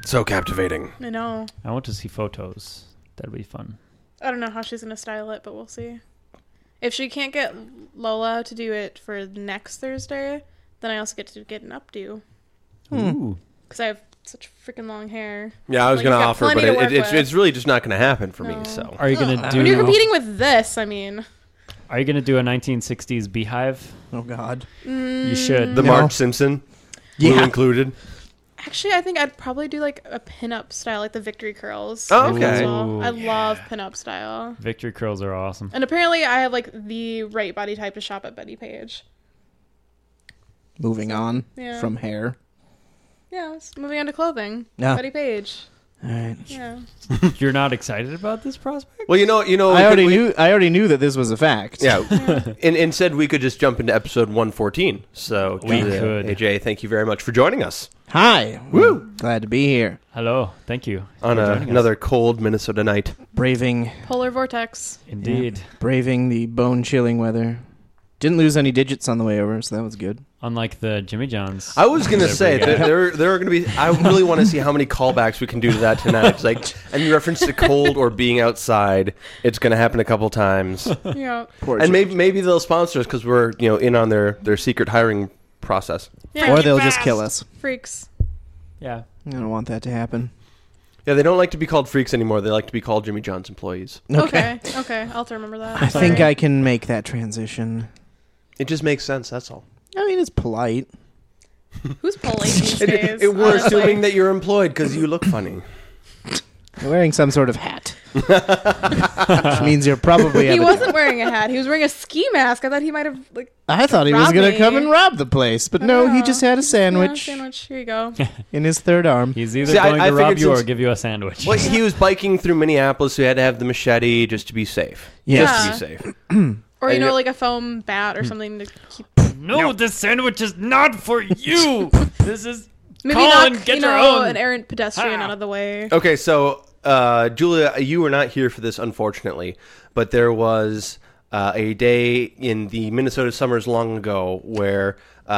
So captivating. I know. I want to see photos. That'd be fun. I don't know how she's going to style it, but we'll see. If she can't get Lola to do it for next Thursday, then I also get to get an updo. Ooh. Because I have such freaking long hair. Yeah, I was Like, going to you've got offer, plenty but to work it's with. really just not going to happen for me. No. So Are you gonna do? When you're competing with this, I mean. Are you gonna do a 1960s beehive? Oh, God. You should. the No. Marge Simpson, blue Yeah. included. Actually, I think I'd probably do like a pinup style, like the Victory curls. Oh, if okay. possible. I Ooh, love pinup style. Victory curls are awesome. And apparently I have like the right body type to shop at Betty Page. Moving on Yeah. from hair. Yeah, moving on to clothing. Yeah. Betty Page. All right. Yeah. You're not excited about this prospect? Well, I already knew that this was a fact. Yeah, and instead we could just jump into episode 114. So, We Julia, could. AJ, thank you very much for joining us Hi. Woo. Glad to be here. Hello. Thank you. on for joining us. another cold Minnesota night. Braving Polar vortex. Indeed. braving the bone-chilling weather. Didn't lose any digits on the way over, so that was good. Unlike the Jimmy John's. I was gonna say delivery guy. there are gonna be. I really want to see how many callbacks we can do to that tonight. It's like any reference to cold or being outside. It's gonna happen a couple times, Yeah. Poor and Jim. maybe they'll sponsor us because we're in on their secret hiring process. Yeah. Or they'll just kill us. Freaks. Yeah. I don't want that to happen. Yeah, they don't like to be called freaks anymore. They like to be called Jimmy John's employees. Okay. Okay. I'll have to remember that. I think Sorry. I can make that transition. It just makes sense. That's all. I mean, it's polite. Who's polling these days? We're honestly? assuming that you're employed because you look funny. You're wearing some sort of hat. Which means you're probably He at wasn't wearing a hat. He was wearing a ski mask. I thought he might have like. I thought he was robbed going to me. come and rob the place, but no, he know. just had a Yeah, sandwich sandwich. Here you go. in his third arm. He's either See, I going to rob figured you or since- give you a sandwich. Well, he was biking through Minneapolis, so he had to have the machete just to be safe. Yeah. Just to be safe. Or And like a foam bat or something to keep. No, this sandwich is not for you. This is Maybe Colin, knock get your own. an errant pedestrian Ah. out of the way. Okay, so Julia, you were not here for this, unfortunately, but there was a day in the Minnesota summers long ago where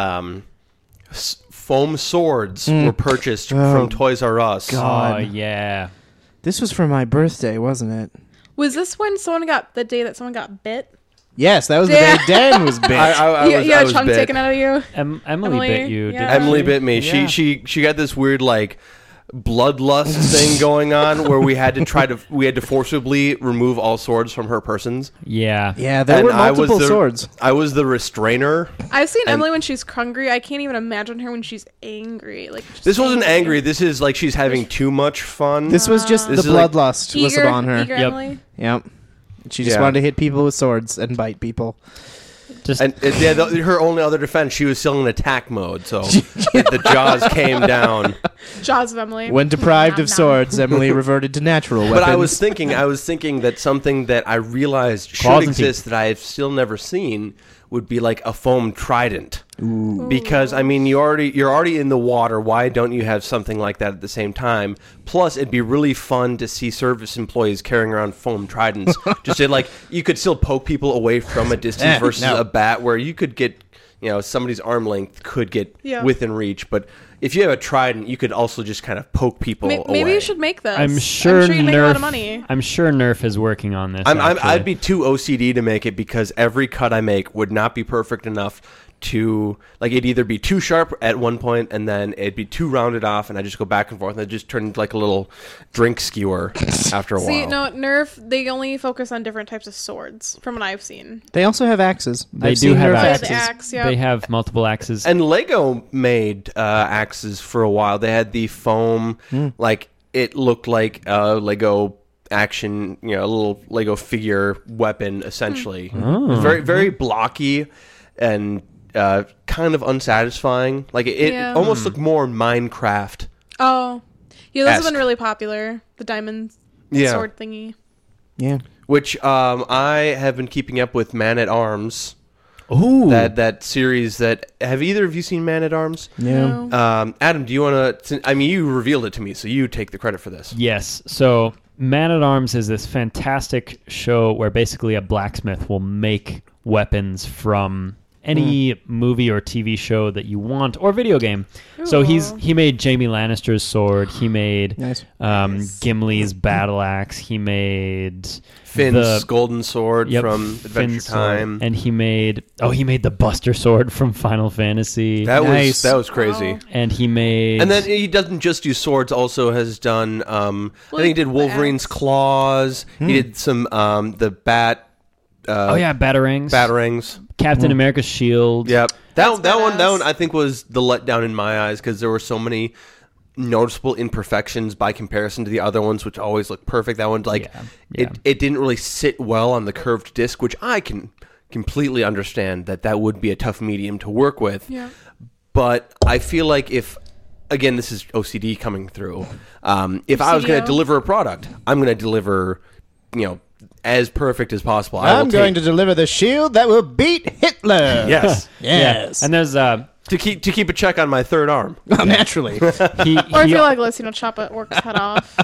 foam swords were purchased from Toys R Us. God. Oh yeah. This was for my birthday, wasn't it? Was this when the day that someone got bit? Yes, that was the Yeah. day Dan was bit. You got a chunk bit. taken out of you? Emily bit you. yeah. didn't Emily she? bit me. Yeah. She got this weird bloodlust thing going on where we had to forcibly remove all swords from her persons. Yeah. Yeah, there And were multiple swords. I was the restrainer. I've seen Emily when she's hungry. I can't even imagine her when she's angry. Like just This wasn't angry. This is like she's having too much fun. This was just This the is like- bloodlust was Eager, on her. eager Yep. Emily. Yep. She just Yeah. wanted to hit people with swords and bite people. Just And her only other defense, she was still in attack mode, so the jaws came down. Jaws of Emily. When deprived Nom, of nom. swords, Emily reverted to natural weapons. But I was thinking that something that I realized should Claws and exist that I've still never seen would be like a foam trident. Ooh. Because I mean, you're already in the water. Why don't you have something like that at the same time? Plus, it'd be really fun to see service employees carrying around foam tridents. Just to, you could still poke people away from a distance versus no. a bat, where you could get, somebody's arm length could get Yeah. within reach. But if you have a trident, you could also just kind of poke people away. Maybe you should make this. I'm sure you'd make a lot of Nerf. money. I'm sure Nerf is working on this. actually. I'd be too OCD to make it because every cut I make would not be perfect enough to it'd either be too sharp at one point and then it'd be too rounded off and I just go back and forth and it just turned like a little drink skewer after a while. See, no, Nerf, they only focus on different types of swords, from what I've seen. They also have axes. They I've do seen have Nerf axes. axes. Axe, yeah. They have multiple axes. And Lego made axes for a while. They had the foam, it looked like a Lego action, a little Lego figure weapon essentially. It was very, very blocky and kind of unsatisfying. It Yeah. almost looked more Minecraft. Oh. Yeah, those have Esque. been really popular. The diamond Yeah. sword thingy. Yeah. Which I have been keeping up with Man at Arms. Ooh. That series have either of you seen Man at Arms? Yeah. No. Adam, do you want to? I mean, you revealed it to me, so you take the credit for this. Yes. So Man at Arms is this fantastic show where basically a blacksmith will make weapons from any movie or TV show that you want or video game. So he made Jaime Lannister's sword. He made Nice. Gimli's battle axe. He made Finn's golden sword Yep, from Adventure Finn's sword. Time. And he made the Buster sword from Final Fantasy. That Nice. was crazy. Wow. And he made And then he doesn't just do swords. Also has done. I think he did the Wolverine's axe. claws. He did some the bat. batarangs. Captain America's shield. Yep. That badass. one I think was the letdown in my eyes because there were so many noticeable imperfections by comparison to the other ones, which always look perfect. That one's like Yeah. it didn't really sit well on the curved disc, which I can completely understand that would be a tough medium to work with. Yeah. But I feel like if, again, this is OCD coming through. If I was going to CDO. deliver a product, I'm going to deliver, as perfect as possible. I'm going to deliver the shield that will beat Hitler. Yes. Yes. And there's to keep a check on my third arm. Naturally. he Or if he, you're like, let's chop it, orc's head off.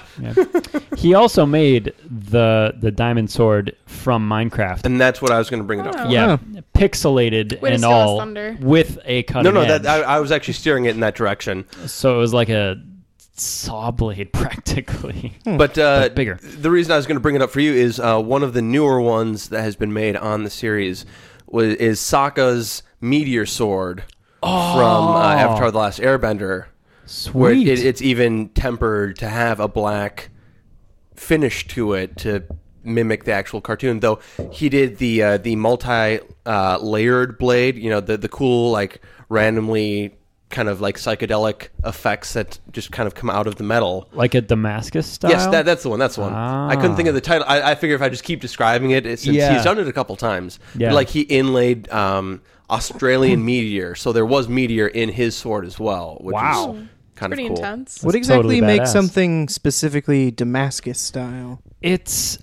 he also made the diamond sword from Minecraft. And that's what I was going to bring it up Oh. for. Yeah, pixelated Way to and steal his all thunder. with a cutting No, edge. I was actually steering it in that direction. So it was like a saw blade practically. But bigger. The reason I was going to bring it up for you is one of the newer ones that has been made on the series is Sokka's meteor sword from Avatar: The Last Airbender. Where Sweet. it's even tempered to have a black finish to it to mimic the actual cartoon. Though he did the multi layered blade, the cool like randomly kind of like psychedelic effects that just kind of come out of the metal. Like a Damascus style? Yes, that's the one. That's the one. I couldn't think of the title. I figure if I just keep describing it, since Yeah. he's done it a couple times. Yeah. But like he inlaid Australian meteor, so there was meteor in his sword as well. Which Wow. is kind Pretty of cool. intense. What That's exactly totally makes badass. something specifically Damascus style? It's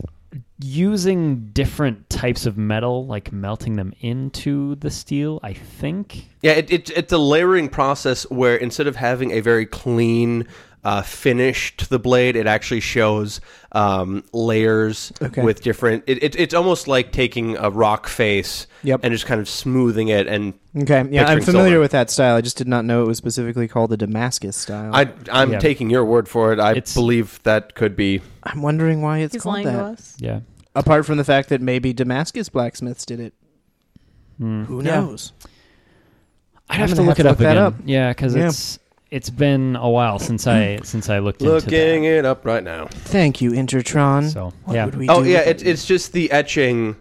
using different types of metal, like melting them into the steel, I think. Yeah, it's a layering process where instead of having a very clean finish to the blade, it actually shows layers Okay. with different. It's almost like taking a rock face Yep. and just kind of smoothing it. And Okay, yeah, I'm picturing familiar silver. with that style. I just did not know it was specifically called the Damascus style. I'm Yeah. taking your word for it. I It's- believe that could be. I'm wondering why it's He's called lying to that. us. Yeah. Apart from the fact that maybe Damascus blacksmiths did it. Who Yeah. knows? I'd have I'm to gonna look have it to up look that again. up. Yeah, because Yeah. it's been a while since I looked into Looking that. it up right now. Thank you, Intertron. So What yeah, would we Oh do yeah, without you? it's just the etching.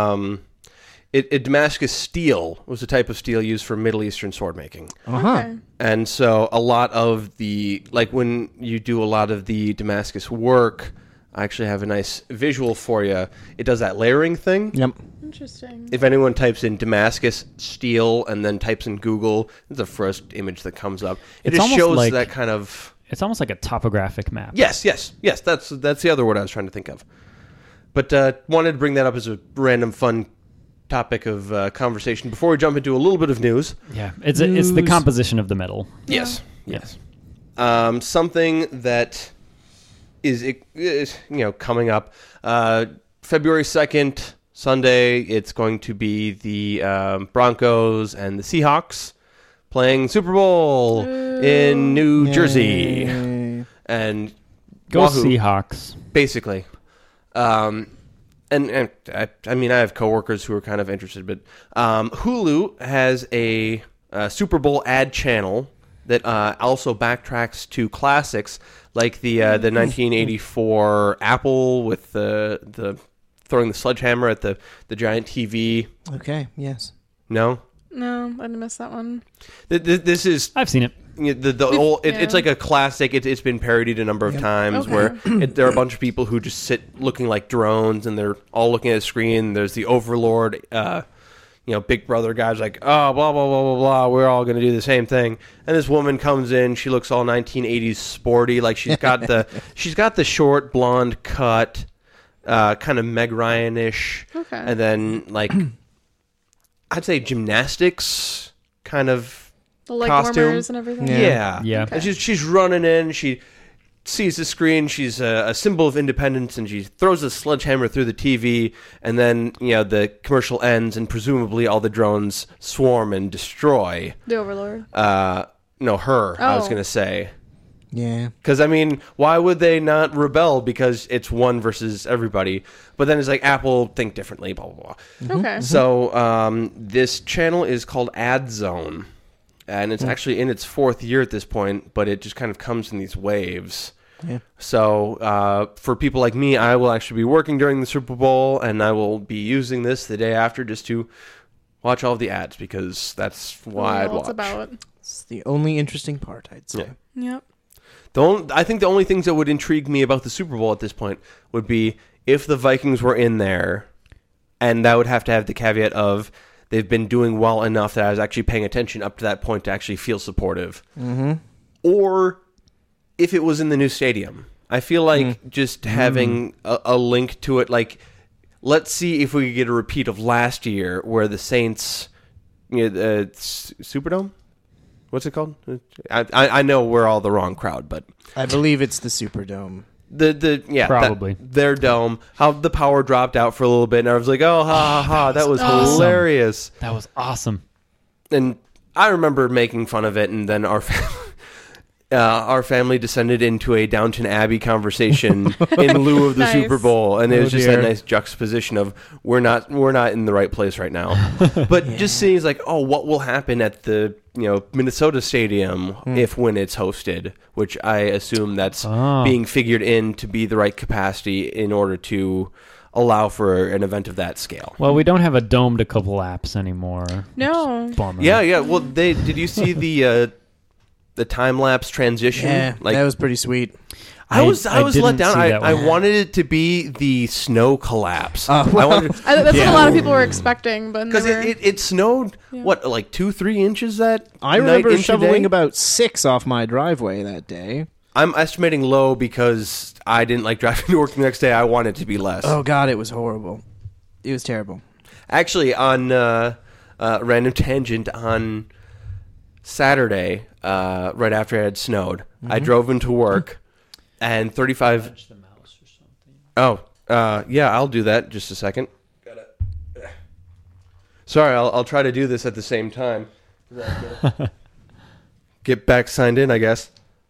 Damascus steel was a type of steel used for Middle Eastern sword making. Uh-huh. Okay. And so a lot of when you do a lot of the Damascus work, I actually have a nice visual for you. It does that layering thing. Yep. Interesting. If anyone types in Damascus steel and then types in Google, it's the first image that comes up. It It's just almost shows like- that kind of... it's almost like a topographic map. Yes. That's the other word I was trying to think of. But wanted to bring that up as a random fun topic of conversation before we jump into a little bit of news. Yeah, it's the News. composition of the metal. Yes. Something that is coming up February 2nd, Sunday. It's going to be the Broncos and the Seahawks playing Super Bowl in New Jersey, Yay. and Go Wahoo, Seahawks. basically. And I mean, I have coworkers who are kind of interested, but Hulu has a Super Bowl ad channel that also backtracks to classics like the 1984 Apple with the throwing the sledgehammer at the giant TV. Okay, yes. No, No, I didn't miss that one. this is I've seen it. the old. It's Yeah. like a classic. It's been parodied a number of times. Okay. Where there are a bunch of people who just sit looking like drones, and they're all looking at a screen. There's the Overlord. Big Brother guy's like, oh, blah, blah, blah, blah, blah. We're all going to do the same thing. And this woman comes in. She looks all 1980s sporty. Like she's got the short blonde cut, kind of Meg Ryan-ish. Okay. And then like, I'd say gymnastics kind of The leg costume. warmers and everything. Yeah. Yeah. Yeah. Okay. And she's running in. She sees the screen. She's a symbol of independence, and she throws a sledgehammer through the TV. And then, the commercial ends, and presumably all the drones swarm and destroy. The Overlord. No, her. I was Oh. going to say. Yeah. Because, why would they not rebel? Because it's one versus everybody. But then it's like, Apple, think differently, blah, blah, blah. Okay. So this channel is called Ad Zone. And it's actually in its 4th year at this point, but it just kind of comes in these waves. Yeah. So for people like me, I will actually be working during the Super Bowl, and I will be using this the day after just to watch all of the ads, because that's why I'd What watch. it's about. It's the only interesting part, I'd say. Yeah. Yep. I think the only things that would intrigue me about the Super Bowl at this point would be if the Vikings were in there, and that would have to have the caveat of they've been doing well enough that I was actually paying attention up to that point to actually feel supportive. Mm-hmm. Or if it was in the new stadium. I feel like just having a link to it, like, let's see if we could get a repeat of last year where the Saints, Superdome? What's it called? I know we're all the wrong crowd, but I believe it's the Superdome. Probably. their dome. How the power dropped out for a little bit, and I was like, "Oh, ha ha ha!" That was awesome. hilarious. That was awesome. And I remember making fun of it, and then our family descended into a Downton Abbey conversation in lieu of the Nice. Super Bowl, and it was just dear. a nice juxtaposition of we're not in the right place right now. But just seeing like, oh, what will happen at the Minnesota Stadium when it's hosted, which I assume that's being figured in to be the right capacity in order to allow for an event of that scale. Well, we don't have a domed a couple laps anymore. No. Bummer. Yeah. Well, did you see the time lapse transition? Yeah, Like, that was pretty sweet. I was let didn't down. see that I one. wanted it to be the snow collapse. well, I wanted That's what a lot of people were expecting, but because never. it snowed what, like 2-3 inches that I night remember into shoveling day? about 6 off my driveway that day. I'm estimating low because I didn't like driving to work the next day. I wanted it to be less. Oh, God, it was horrible. It was terrible. Actually, on random tangent, on Saturday, right after it had snowed, I drove into work, and 35. Oh, yeah, I'll do that. Just a second. Sorry, I'll try to do this at the same time. Get back signed in, I guess.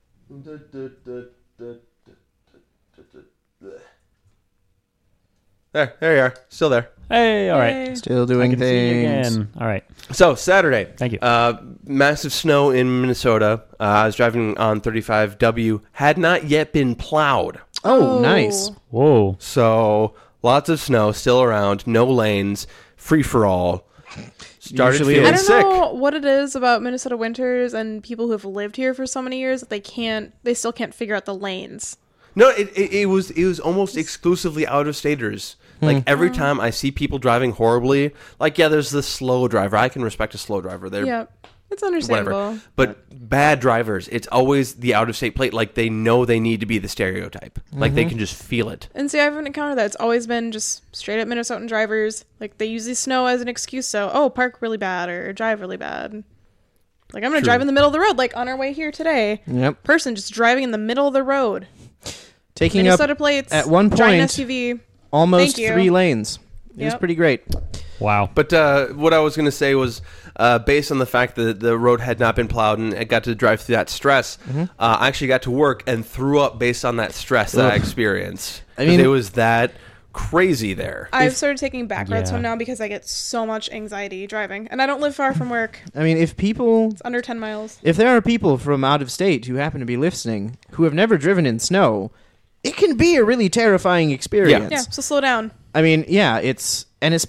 There you are. Still there. Hey, all right. Yay. Still I doing can see you things. again. All right. So, Saturday. Thank you. Massive snow in Minnesota. I was driving on 35W. Had not yet been plowed. Oh, nice. Whoa. So, lots of snow still around. No lanes. Free for all. Started Usually feeling I don't sick. know what it is about Minnesota winters and people who have lived here for so many years that they still can't figure out the lanes. No, it was almost exclusively out-of-staters. Like, every time I see people driving horribly, like, yeah, there's the slow driver. I can respect a slow driver. They're Yeah, it's understandable. whatever. But bad drivers, it's always the out-of-state plate. Like, they know they need to be the stereotype. Like, they can just feel it. And see, I haven't encountered that. It's always been just straight up Minnesotan drivers. Like, they use the snow as an excuse. So, park really bad or drive really bad. Like, I'm going to drive in the middle of the road, like on our way here today. Yep. Person just driving in the middle of the road. Taking Minnesota up plates. at one giant point SUV. almost Thank you. 3 lanes. It was Yep. pretty great. Wow. But what I was going to say was, based on the fact that the road had not been plowed and I got to drive through that stress, I actually got to work and threw up based on that stress that I experienced. I mean- it was that crazy there. I've started taking back roads Yeah. home now because I get so much anxiety driving. And I don't live far from work. I mean, if Under 10 miles. there are people from out of state who happen to be listening who have never driven in snow, it can be a really terrifying experience. Yeah, so slow down. I mean, yeah, it's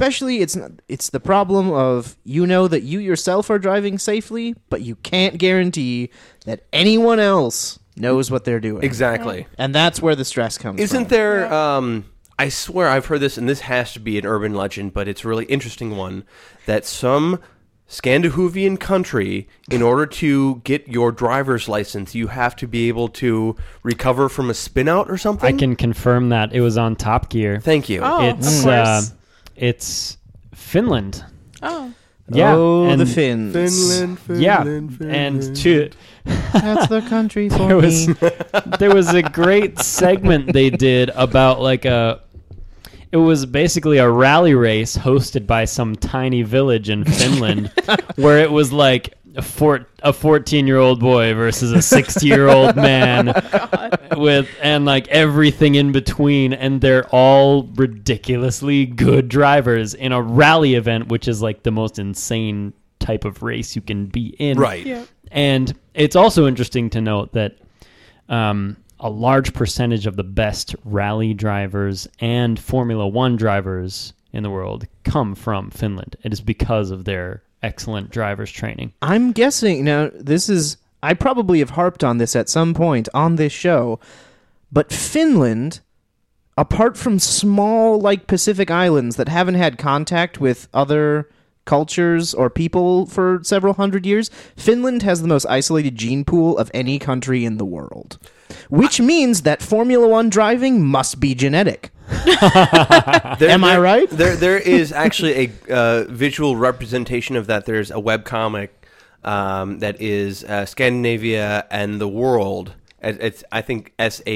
the problem of that you yourself are driving safely, but you can't guarantee that anyone else knows what they're doing. Exactly. And that's where the stress comes from. Isn't there, I swear I've heard this, and this has to be an urban legend, but it's a really interesting one, that some Scandinavian country, in order to get your driver's license, you have to be able to recover from a spin-out or something? I can confirm that it was on Top Gear. Thank you. Oh, It's of course. it's Finland. Oh. Yeah, Oh, and the Finns. Finland, Yeah, Finland, and to That's the country for there was me. there was a great segment they did about it was basically a rally race hosted by some tiny village in Finland where it was like a 14-year-old boy versus a 60-year-old man and like everything in between, and they're all ridiculously good drivers in a rally event, which is like the most insane type of race you can be in. Right. Yeah. And it's also interesting to note that a large percentage of the best rally drivers and Formula One drivers in the world come from Finland. It is because of their excellent drivers training. I'm guessing now. I probably have harped on this at some point on this show, but Finland, apart from small like Pacific islands that haven't had contact with other cultures or people for several hundred years, Finland has the most isolated gene pool of any country in the world, which means that Formula One driving must be genetic. Am I right? There is actually a visual representation of that. There's a webcomic that is Scandinavia and the World. It's I think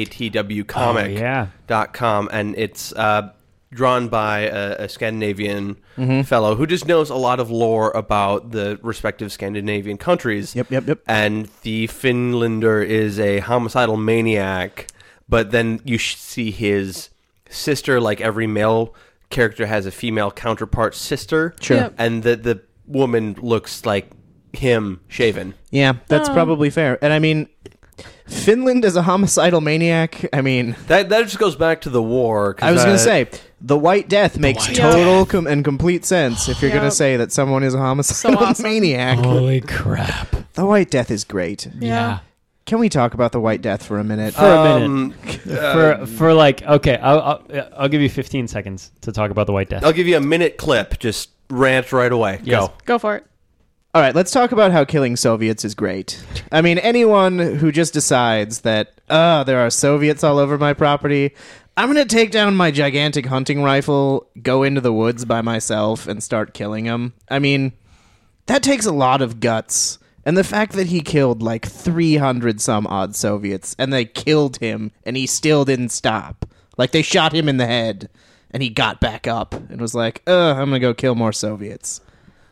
satwcomic.com, and it's drawn by a Scandinavian fellow who just knows a lot of lore about the respective Scandinavian countries. Yep. And the Finlander is a homicidal maniac, but then you see his sister, like every male character has a female counterpart sister. Sure. Yep. And the woman looks like him shaven. Yeah, that's probably fair. And I mean, Finland as a homicidal maniac, I mean, That just goes back to the war. 'Cause I was going to say, the White Death makes White total and complete sense if you're going to Yep. say that someone is a homicidal So awesome. maniac. Holy crap. The White Death is great. Yeah. Can we talk about the White Death for a minute? For a minute. For like, okay, I'll give you 15 seconds to talk about the White Death. I'll give you a minute clip. Just rant right away. Yes. Go. Go for it. All right, let's talk about how killing Soviets is great. I mean, anyone who just decides that, there are Soviets all over my property, I'm going to take down my gigantic hunting rifle, go into the woods by myself, and start killing them. I mean, that takes a lot of guts. And the fact that he killed like 300 some odd Soviets, and they killed him, and he still didn't stop. Like, they shot him in the head, and he got back up, and was like, I'm going to go kill more Soviets.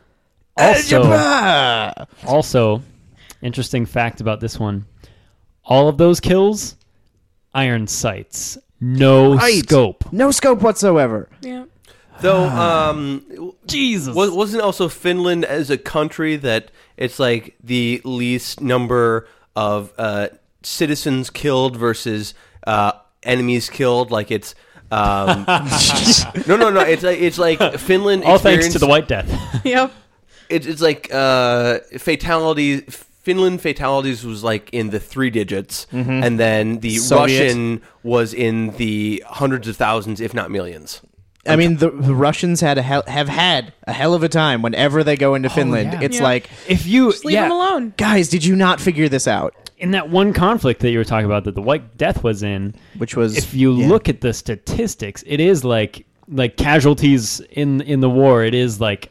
Also, interesting fact about this one. All of those kills, iron sights. No Right. scope. No scope whatsoever. Yeah. Though, Jesus. wasn't also Finland as a country that it's like the least number of citizens killed versus enemies killed? Like it's no. It's like Finland. All thanks to experienced- the White Death. Yep. It's like fatalities. Finland fatalities was like in the 3 digits, and then the Soviet. Russian was in the hundreds of thousands, if not millions. I mean, the Russians have had a hell of a time whenever they go into Finland. yeah. It's Yeah. like, If you Just leave him alone. guys, did you not figure this out? in that one conflict that you were talking about that the White Death was in, Which was, if you look at the statistics, it is like casualties in the war. It is like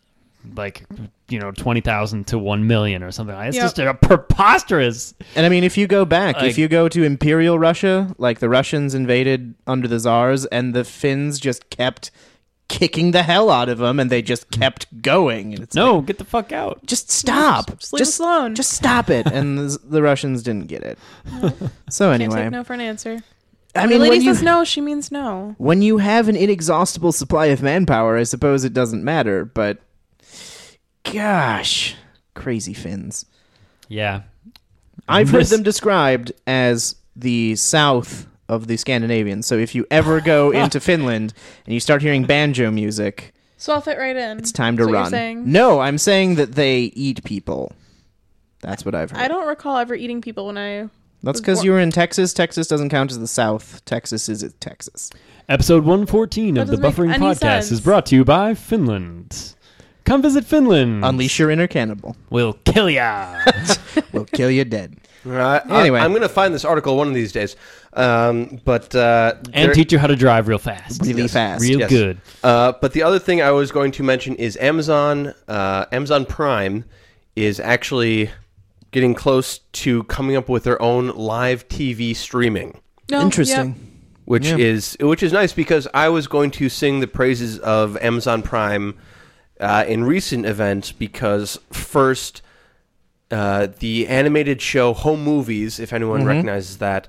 20,000 to 1 million or something. It's Yep. just a preposterous. And I mean, if you go back, Like- if you go to Imperial Russia, like the Russians invaded under the Tsars, and the Finns just kept kicking the hell out of them, and they just kept going. And it's No, like, get the fuck out. just stop. Just leave us alone. Just stop it. And the Russians didn't get it. So Can't anyway, take no for an answer. I When mean, a lady when you, says no, she means no. when you have an inexhaustible supply of manpower, I suppose it doesn't matter. But gosh, crazy Finns. Yeah. I've heard This- them described as the south of the Scandinavians. So if you ever go into Finland and you start hearing banjo music, So I'll fit right in. it's time to That's what run. You're saying. No, I'm saying that they eat people. That's what I've heard. I don't recall ever eating people when I. That's because you were in Texas. Texas doesn't count as the South. Texas is Texas. Episode 114 That of the doesn't make Buffering any Podcast sense. is brought to you by Finland. Come visit Finland. Unleash your inner cannibal. We'll kill ya. We'll kill you dead. Anyway, I'm going to find this article one of these days. And teach you how to drive real fast. Really fast. Real Yes. good. But the other thing I was going to mention is Amazon Prime is actually getting close to coming up with their own live TV streaming, No, Interesting. which is nice because I was going to sing the praises of Amazon Prime in recent events because first the animated show Home Movies, if anyone recognizes that,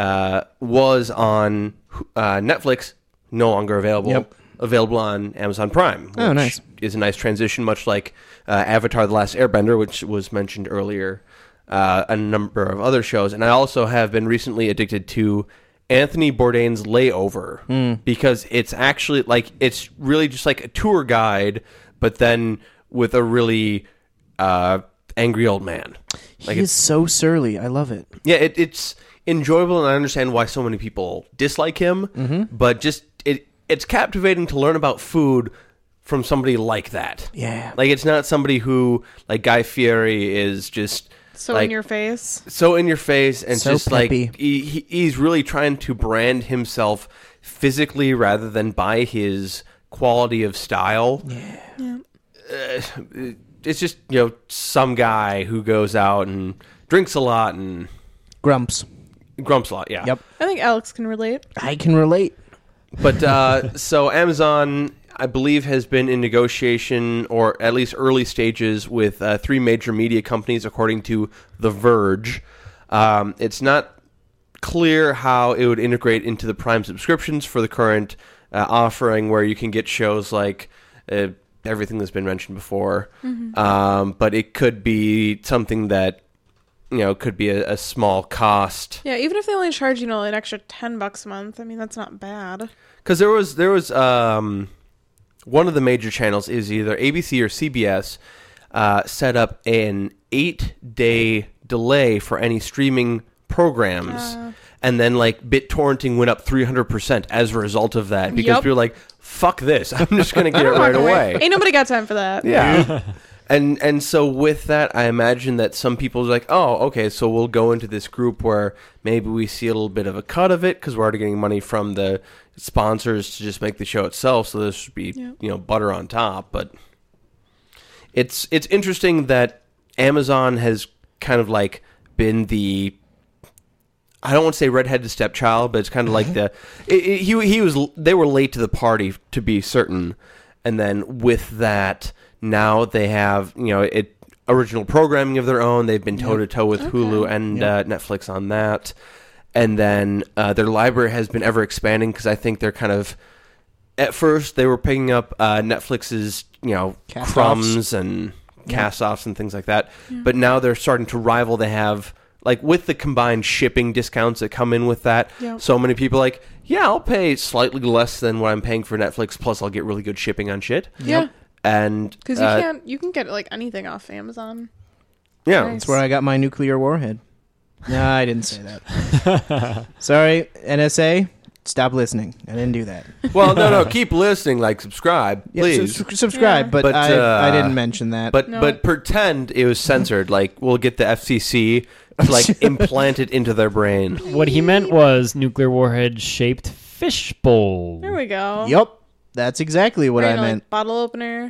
was on Netflix, no longer available. Yep. Available on Amazon Prime. Oh, which nice. is a nice transition, much like Avatar: The Last Airbender, which was mentioned earlier, a number of other shows. And I also have been recently addicted to Anthony Bourdain's Layover because it's actually it's really just like a tour guide, but then with a really angry old man. He is so surly. I love it. Yeah, it's enjoyable, and I understand why so many people dislike him. But just it's captivating to learn about food from somebody like that. Yeah. Like it's not somebody who like Guy Fieri is just So like, in your face. so in your face, and So just peppy. like he's really trying to brand himself physically rather than by his quality of style. Yeah. It's just some guy who goes out and drinks a lot and Grumps. grumps a lot. Yeah. Yep. I think Alex can relate. I can relate. But so Amazon, I believe, has been in negotiation or at least early stages with 3 major media companies, according to The Verge. It's not clear how it would integrate into the Prime subscriptions for the current offering, where you can get shows like everything that's been mentioned before. But it could be something that could be a small cost. Yeah, even if they only charge, an extra $10 a month, I mean, that's not bad. Because there was one of the major channels is either ABC or CBS set up an 8-day delay for any streaming programs, and then like BitTorrenting went up 300% as a result of that because Yep. we were like, "Fuck this! I'm just gonna get it Walk right away." Ain't nobody got time for that. Yeah. And so with that, I imagine that some people are like, oh, okay, so we'll go into this group where maybe we see a little bit of a cut of it because we're already getting money from the sponsors to just make the show itself. So this would be, butter on top. But it's interesting that Amazon has kind of like been the, I don't want to say redheaded stepchild, but it's kind of like they were late to the party, to be certain. And then with that, now they have, original programming of their own. They've been toe-to-toe with Hulu and Netflix on that. And then their library has been ever expanding because I think they're kind of... At first, they were picking up Netflix's, Cast-offs. crumbs and cast-offs and things like that. But now they're starting to rival. They have... Like, with the combined shipping discounts that come in with that, so many people are like, yeah, I'll pay slightly less than what I'm paying for Netflix, plus I'll get really good shipping on shit. Yeah. And Because you can get like anything off Amazon. yeah, Nice. That's where I got my nuclear warhead. No, I didn't say that. Sorry, NSA. Stop listening. I didn't do that. well, no, keep listening, like subscribe, Yeah, please. subscribe, Yeah. but, But, I didn't mention that. But No. but pretend it was censored. Like we'll get the FCC to like implant it into their brain. What he meant was nuclear warhead shaped fishbowl. There we go. yup, that's exactly what Or, I like, meant. bottle opener.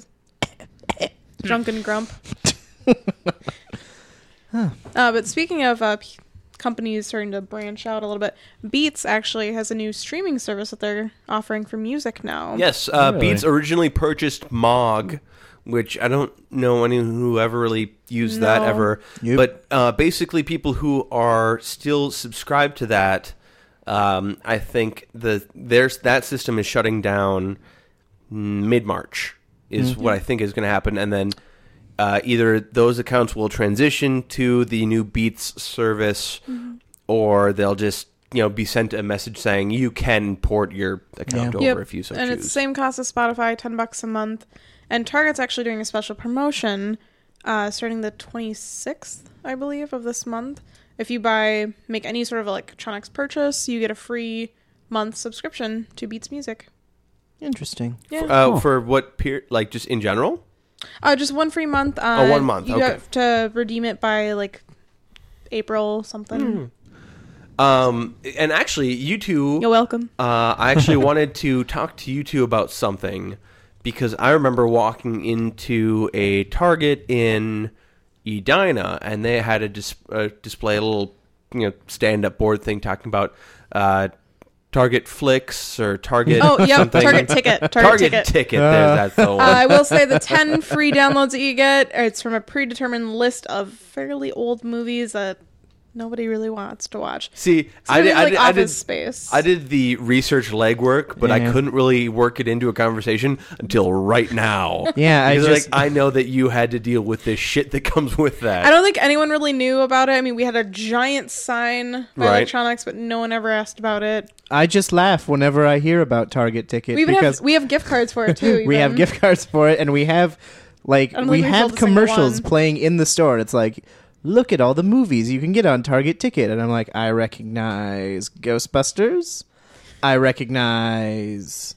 Drunken grump. But speaking of companies starting to branch out a little bit, Beats actually has a new streaming service that they're offering for music now. Yes, Really? Beats originally purchased Mog, which I don't know anyone who ever really used that No. ever. Yep. But basically, people who are still subscribed to that, I think that system is shutting down mid-March is what I think is going to happen, and then either those accounts will transition to the new Beats service, or they'll just be sent a message saying you can port your account Yeah. over if you so and choose. it's the same cost as Spotify, $10 a month. And Target's actually doing a special promotion starting the 26th, I believe, of this month. If you make any sort of electronics purchase, you get a free month subscription to Beats Music. Interesting. Yeah. For what period? Like just in general? Just 1 free month. 1 month. You Okay. have to redeem it by like April something. And actually, you two. You're welcome. I actually wanted to talk to you two about something because I remember walking into a Target in Edina, and they had a display, a little stand-up board thing talking about Target Flicks or Target. Oh, yep. something. Target Ticket. Target Ticket. There's that one. I will say the 10 free downloads that you get, it's from a predetermined list of fairly old movies that nobody really wants to watch. See, It's really like Office Space. I did the research legwork, but I Yeah. couldn't really work it into a conversation until right now. Yeah, Because, I know that you had to deal with this shit that comes with that. I don't think anyone really knew about it. I mean, we had a giant sign by Right. electronics, but no one ever asked about it. I just laugh whenever I hear about Target Ticket We even because have gift cards for it too. we have even. gift cards for it, and we have I don't we think we have sold a single commercials one. playing in the store. It's like, look at all the movies you can get on Target Ticket, and I'm like, I recognize Ghostbusters. I recognize.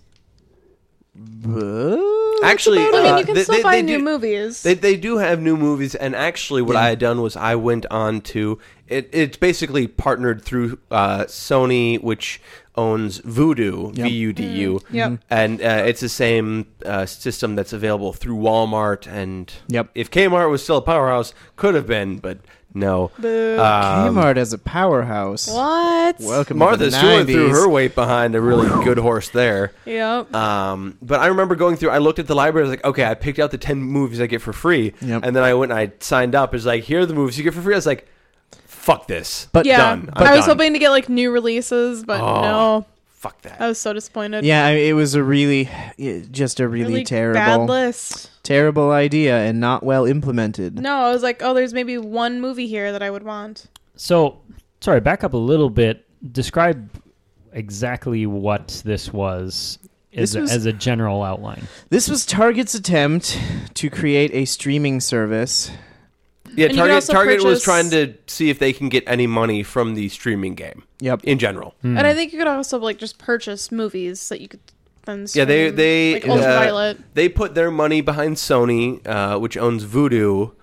Actually, I mean, you can they- still they- buy they new do- movies. They do have new movies, and actually, what Yeah. I had done was I went on to it. It's basically partnered through Sony, which owns Vudu, Yep. VUDU, Yep. and it's the same system that's available through Walmart. And Yep. if Kmart was still a powerhouse, could have been, but no. Boo. Kmart as a powerhouse. What? Welcome Martha's to the Stewart 90s. threw her weight behind a really good horse there. Yep. But I remember going through, I looked at the library, I was like, okay, I picked out the 10 movies I get for free. Yep. And then I went and I signed up. It's like, here are the movies you get for free. I was like, fuck this. But yeah. done. I'm I was done. hoping to get like new releases, but Oh. no. Fuck that. I was so disappointed. Yeah, it was a really, just a really bad terrible, list. terrible idea and not well implemented. No, I was like, oh, there's maybe one movie here that I would want. So, sorry, back up a little bit. Describe exactly what this was, This was- as a general outline. This was Target's attempt to create a streaming service. Yeah, And you can Target also was purchase- trying to see if they can get any money from the streaming game Yep. in general. And I think you could also like just purchase movies that you could then Yeah, they stream, like Ultraviolet. they put their money behind Sony, which owns Vudu,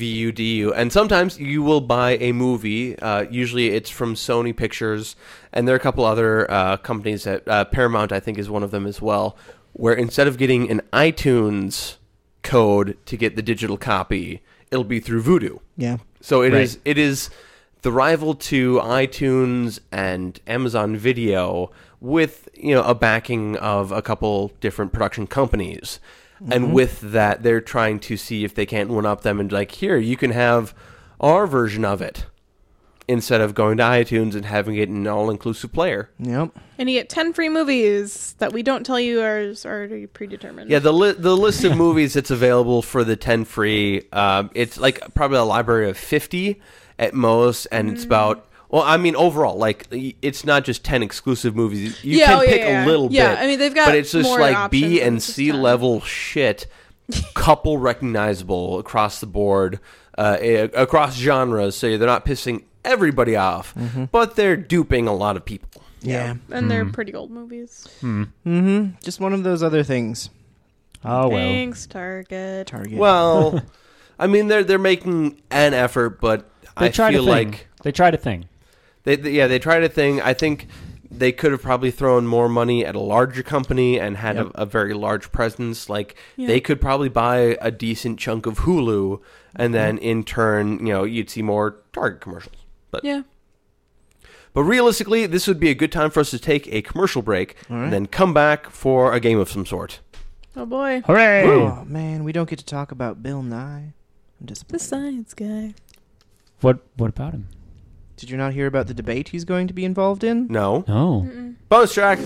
VUDU, and sometimes you will buy a movie. Usually, it's from Sony Pictures, and there are a couple other companies that Paramount, I think, is one of them as well. Where instead of getting an iTunes code to get the digital copy, it'll be through Vudu. Yeah. So it Right. is the rival to iTunes and Amazon Video with a backing of a couple different production companies. And with that, they're trying to see if they can't one up them and like, here, you can have our version of it instead of going to iTunes and having it in an all-inclusive player. Yep. And you get 10 free movies that we don't tell you are already predetermined. Yeah, the list of movies that's available for the 10 free, it's like probably a library of 50 at most, and it's about, well, I mean, overall, like, it's not just 10 exclusive movies. You can pick a little Yeah, bit. I mean, they've got but it's just more like options B than and just C 10. level shit, couple recognizable across the board, across genres, so they're not pissing everybody off, but they're duping a lot of people. Yeah. And they're pretty old movies. Mm-hmm. Just one of those other things. Oh, well. Thanks, Target. Target. Well, I mean, they're making an effort, but They I tried feel a thing. like They tried a thing. they tried a thing. I think they could have probably thrown more money at a larger company and had Yep. a very large presence. Like, Yeah. they could probably buy a decent chunk of Hulu, and then in turn, you'd see more Target commercials. Yeah. But realistically, this would be a good time for us to take a commercial break All right. and then come back for a game of some sort. Oh, boy. Hooray! Oh, man, we don't get to talk about Bill Nye. I'm The disappointed. science guy. What about him? Did you not hear about the debate he's going to be involved in? No? Oh. Bonus track.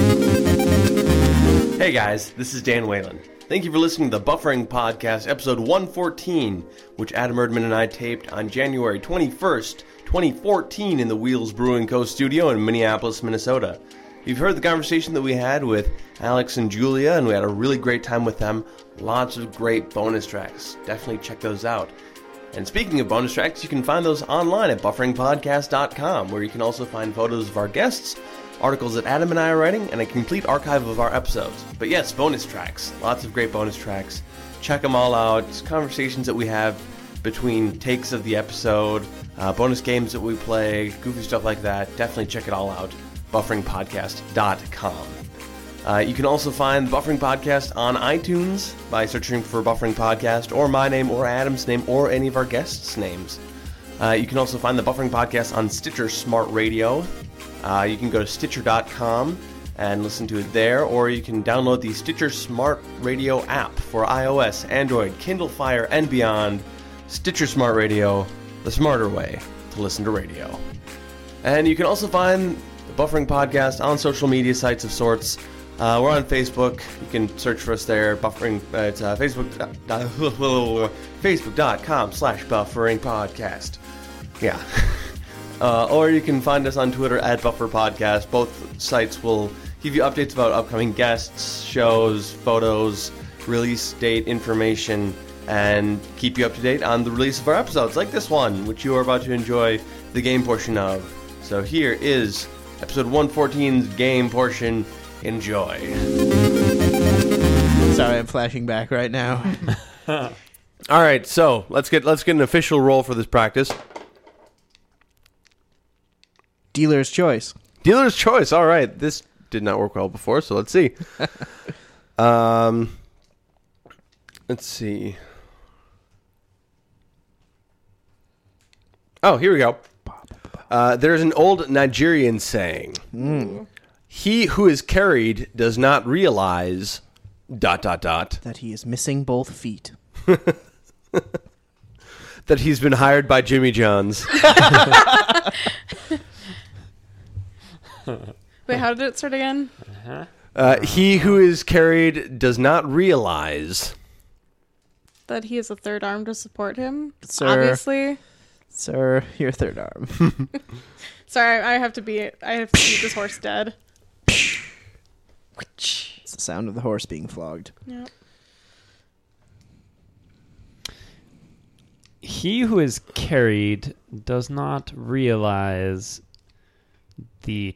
Hey guys, this is Dan Whalen. Thank you for listening to the Buffering Podcast, episode 114, which Adam Erdman and I taped on January 21st, 2014 in the Wheels Brewing Co. studio in Minneapolis, Minnesota. You've heard the conversation that we had with Alex and Julia, and we had a really great time with them. Lots of great bonus tracks. Definitely check those out. And speaking of bonus tracks, you can find those online at bufferingpodcast.com, where you can also find photos of our guests, articles that Adam and I are writing, and a complete archive of our episodes. But yes, bonus tracks. Lots of great bonus tracks. Check them all out. It's conversations that we have between takes of the episode, bonus games that we play, goofy stuff like that. Definitely check it all out. bufferingpodcast.com. You can also find the Buffering Podcast on iTunes by searching for Buffering Podcast, or my name, or Adam's name, or any of our guests' names. You can also find the Buffering Podcast on Stitcher Smart Radio. You can go to Stitcher.com and listen to it there, or you can download the Stitcher Smart Radio app for iOS, Android, Kindle Fire, and beyond. Stitcher Smart Radio, the smarter way to listen to radio. And you can also find the Buffering Podcast on social media sites of sorts. We're on Facebook. You can search for us there. Buffering. It's Facebook.com/Buffering Podcast. Yeah. Or you can find us on Twitter at Buffer Podcast. Both sites will give you updates about upcoming guests, shows, photos, release date information, and keep you up to date on the release of our episodes, like this one, which you are about to enjoy the game portion of. So here is episode 114's game portion. Enjoy. Sorry, I'm flashing back right now. All right, so let's get an official roll for this practice. Dealer's choice. Dealer's choice. All right, this did not work well before, so let's see. Let's see. Oh, here we go. There's an old Nigerian saying. He who is carried does not realize... ... That he is missing both feet. That he's been hired by Jimmy John's. Wait, how did it start again? He who is carried does not realize... That he has a third arm to support him? Sir. Obviously. Sir, your third arm. Sorry, I have to beat this horse dead. It's the sound of the horse being flogged. Yep. He who is carried does not realize the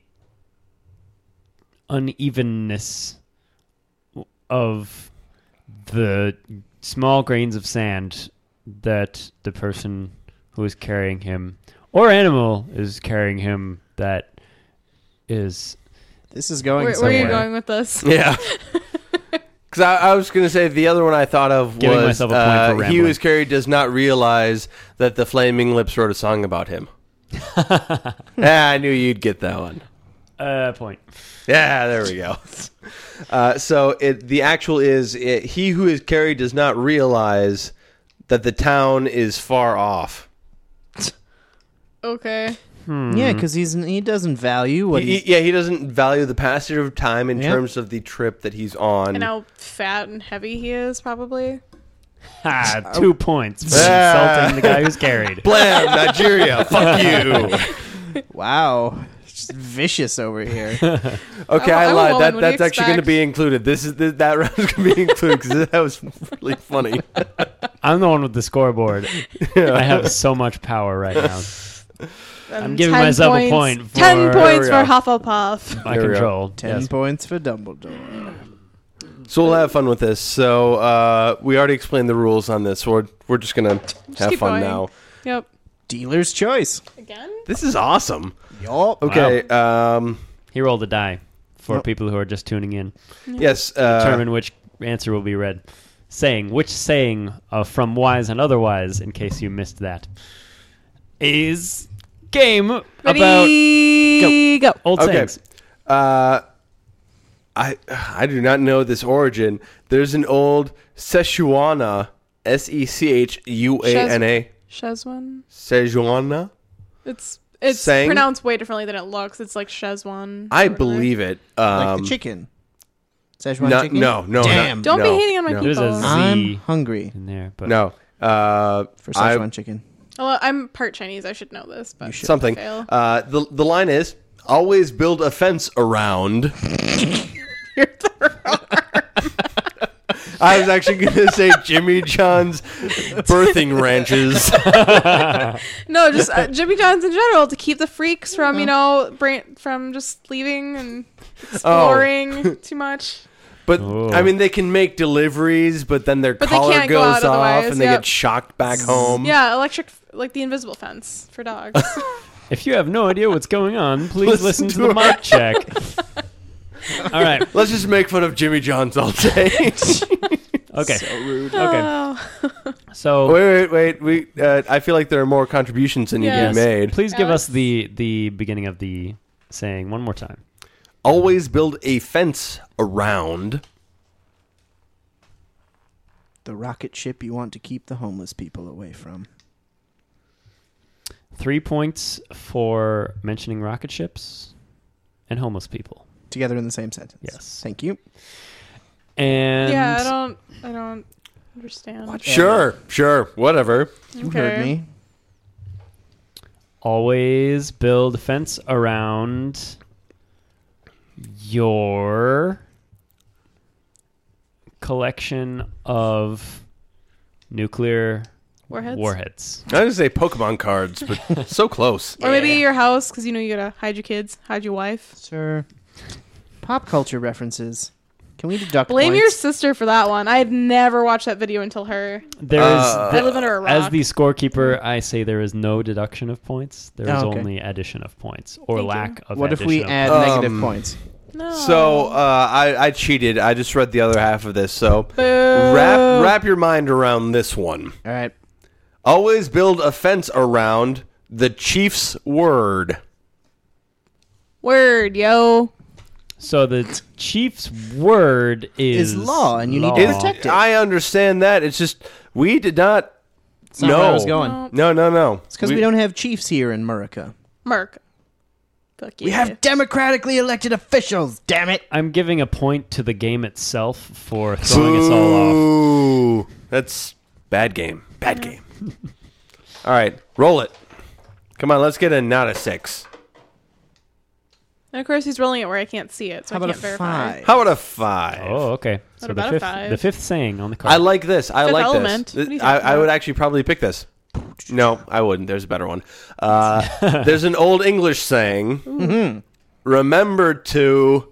unevenness of the small grains of sand that the person who is carrying him or animal is carrying him that is... This is going Where somewhere. are you going with this? Yeah. Because I was going to say the other one I thought of Giving was myself a point for he rambling. who is carried does not realize that the Flaming Lips wrote a song about him. I knew you'd get that one. Point. Yeah, there we go. So the actual is he who is carried does not realize that the town is far off. Okay. Yeah, because he doesn't value what He doesn't value the passage of time in Yeah. terms of the trip that he's on. And how fat and heavy he is, probably. 2 points for Ah. insulting the guy who's carried. Blam, Nigeria, fuck you. Wow. Just vicious over here. Okay, I'm I a lied. woman. What do That's you actually going to expect? be included. That round is going to be included because that was really funny. I'm the one with the scoreboard. I have so much power right now. I'm giving 10 myself a points. point 10 for- points There for we Hufflepuff. My There we go. control. 10 Yes. points for Dumbledore. So we'll have fun with this. So we already explained the rules on this. So we're just going to have keep fun going. now. Yep. Dealer's choice. Again? This is awesome. Yup. Okay. He rolled a die for Yep. people who are just tuning in. Yes. Determine which answer will be read. Which saying from Wise and Otherwise, in case you missed that, is game about Ready, go. old Okay. sayings. I do not know this origin. There's an old Szechuana, Sechuana, Szechwan? Szechuana. It's Saying? pronounced way differently than it looks. It's like Szechwan. I believe it. Like the chicken. Szechuan No, chicken? no, Damn. Don't no, be hating on my no. There's people. a Z I'm hungry in there, but No. for Szechuan chicken. Well, I'm part Chinese. I should know this, but should. Something. Fail. The line is always build a fence around. I was actually going to say Jimmy John's birthing ranches. No, just Jimmy John's in general to keep the freaks from, from just leaving and exploring too much. But, Oh. I mean, they can make deliveries, but then their But they collar can't go goes out off otherwise, and they yep. get shocked back home. Yeah, electric, like the invisible fence for dogs. If you have no idea what's going on, please listen to the mic check. All right. Let's just make fun of Jimmy John's all day. Okay. So rude. Okay. Oh. So Wait. I feel like there are more contributions than you Yes. can made. please give us Alex? the beginning of the saying one more time. Always build a fence around. The rocket ship you want to keep the homeless people away from. 3 points for mentioning rocket ships and homeless people. Together in the same sentence. Yes. Thank you. And Yeah, I don't understand. Sure, whatever. You heard me. always build a fence around your collection of nuclear Warheads? warheads. I was going to say Pokemon cards, but so close. Or maybe your house, because you gotta hide your kids, hide your wife. Sir. Pop culture references. Can we deduct Blame points? your sister for that one. I had never watched that video until her. There is I live under a rock. as the scorekeeper, I say there is no deduction of points. There is Oh, okay. only addition of points or Thank you. lack of What if addition we of add points. negative points? No. So I cheated. I just read the other half of this. So Boo. wrap your mind around this one. All right. Always build a fence around the chief's word. Word, yo. So the chief's word is law, and you need law. to protect it. I understand that. It's just we did not That's not know. where I was going. No. No. It's because we don't have chiefs here in America. Merc. Fuck you. We have democratically elected officials, damn it. I'm giving a point to the game itself for throwing us all off. Ooh, that's bad game. Bad game. All right, roll it. Come on, let's get a not a 6. And of course, he's rolling it where I can't see it, so How I about can't a verify. 5? How about a 5? Oh, okay. So about a 5? the fifth saying on the card. I like this. I Fifth like Element. this. What are you I talking would about? actually probably pick this. No, I wouldn't. There's a better one. There's an old English saying. Remember to.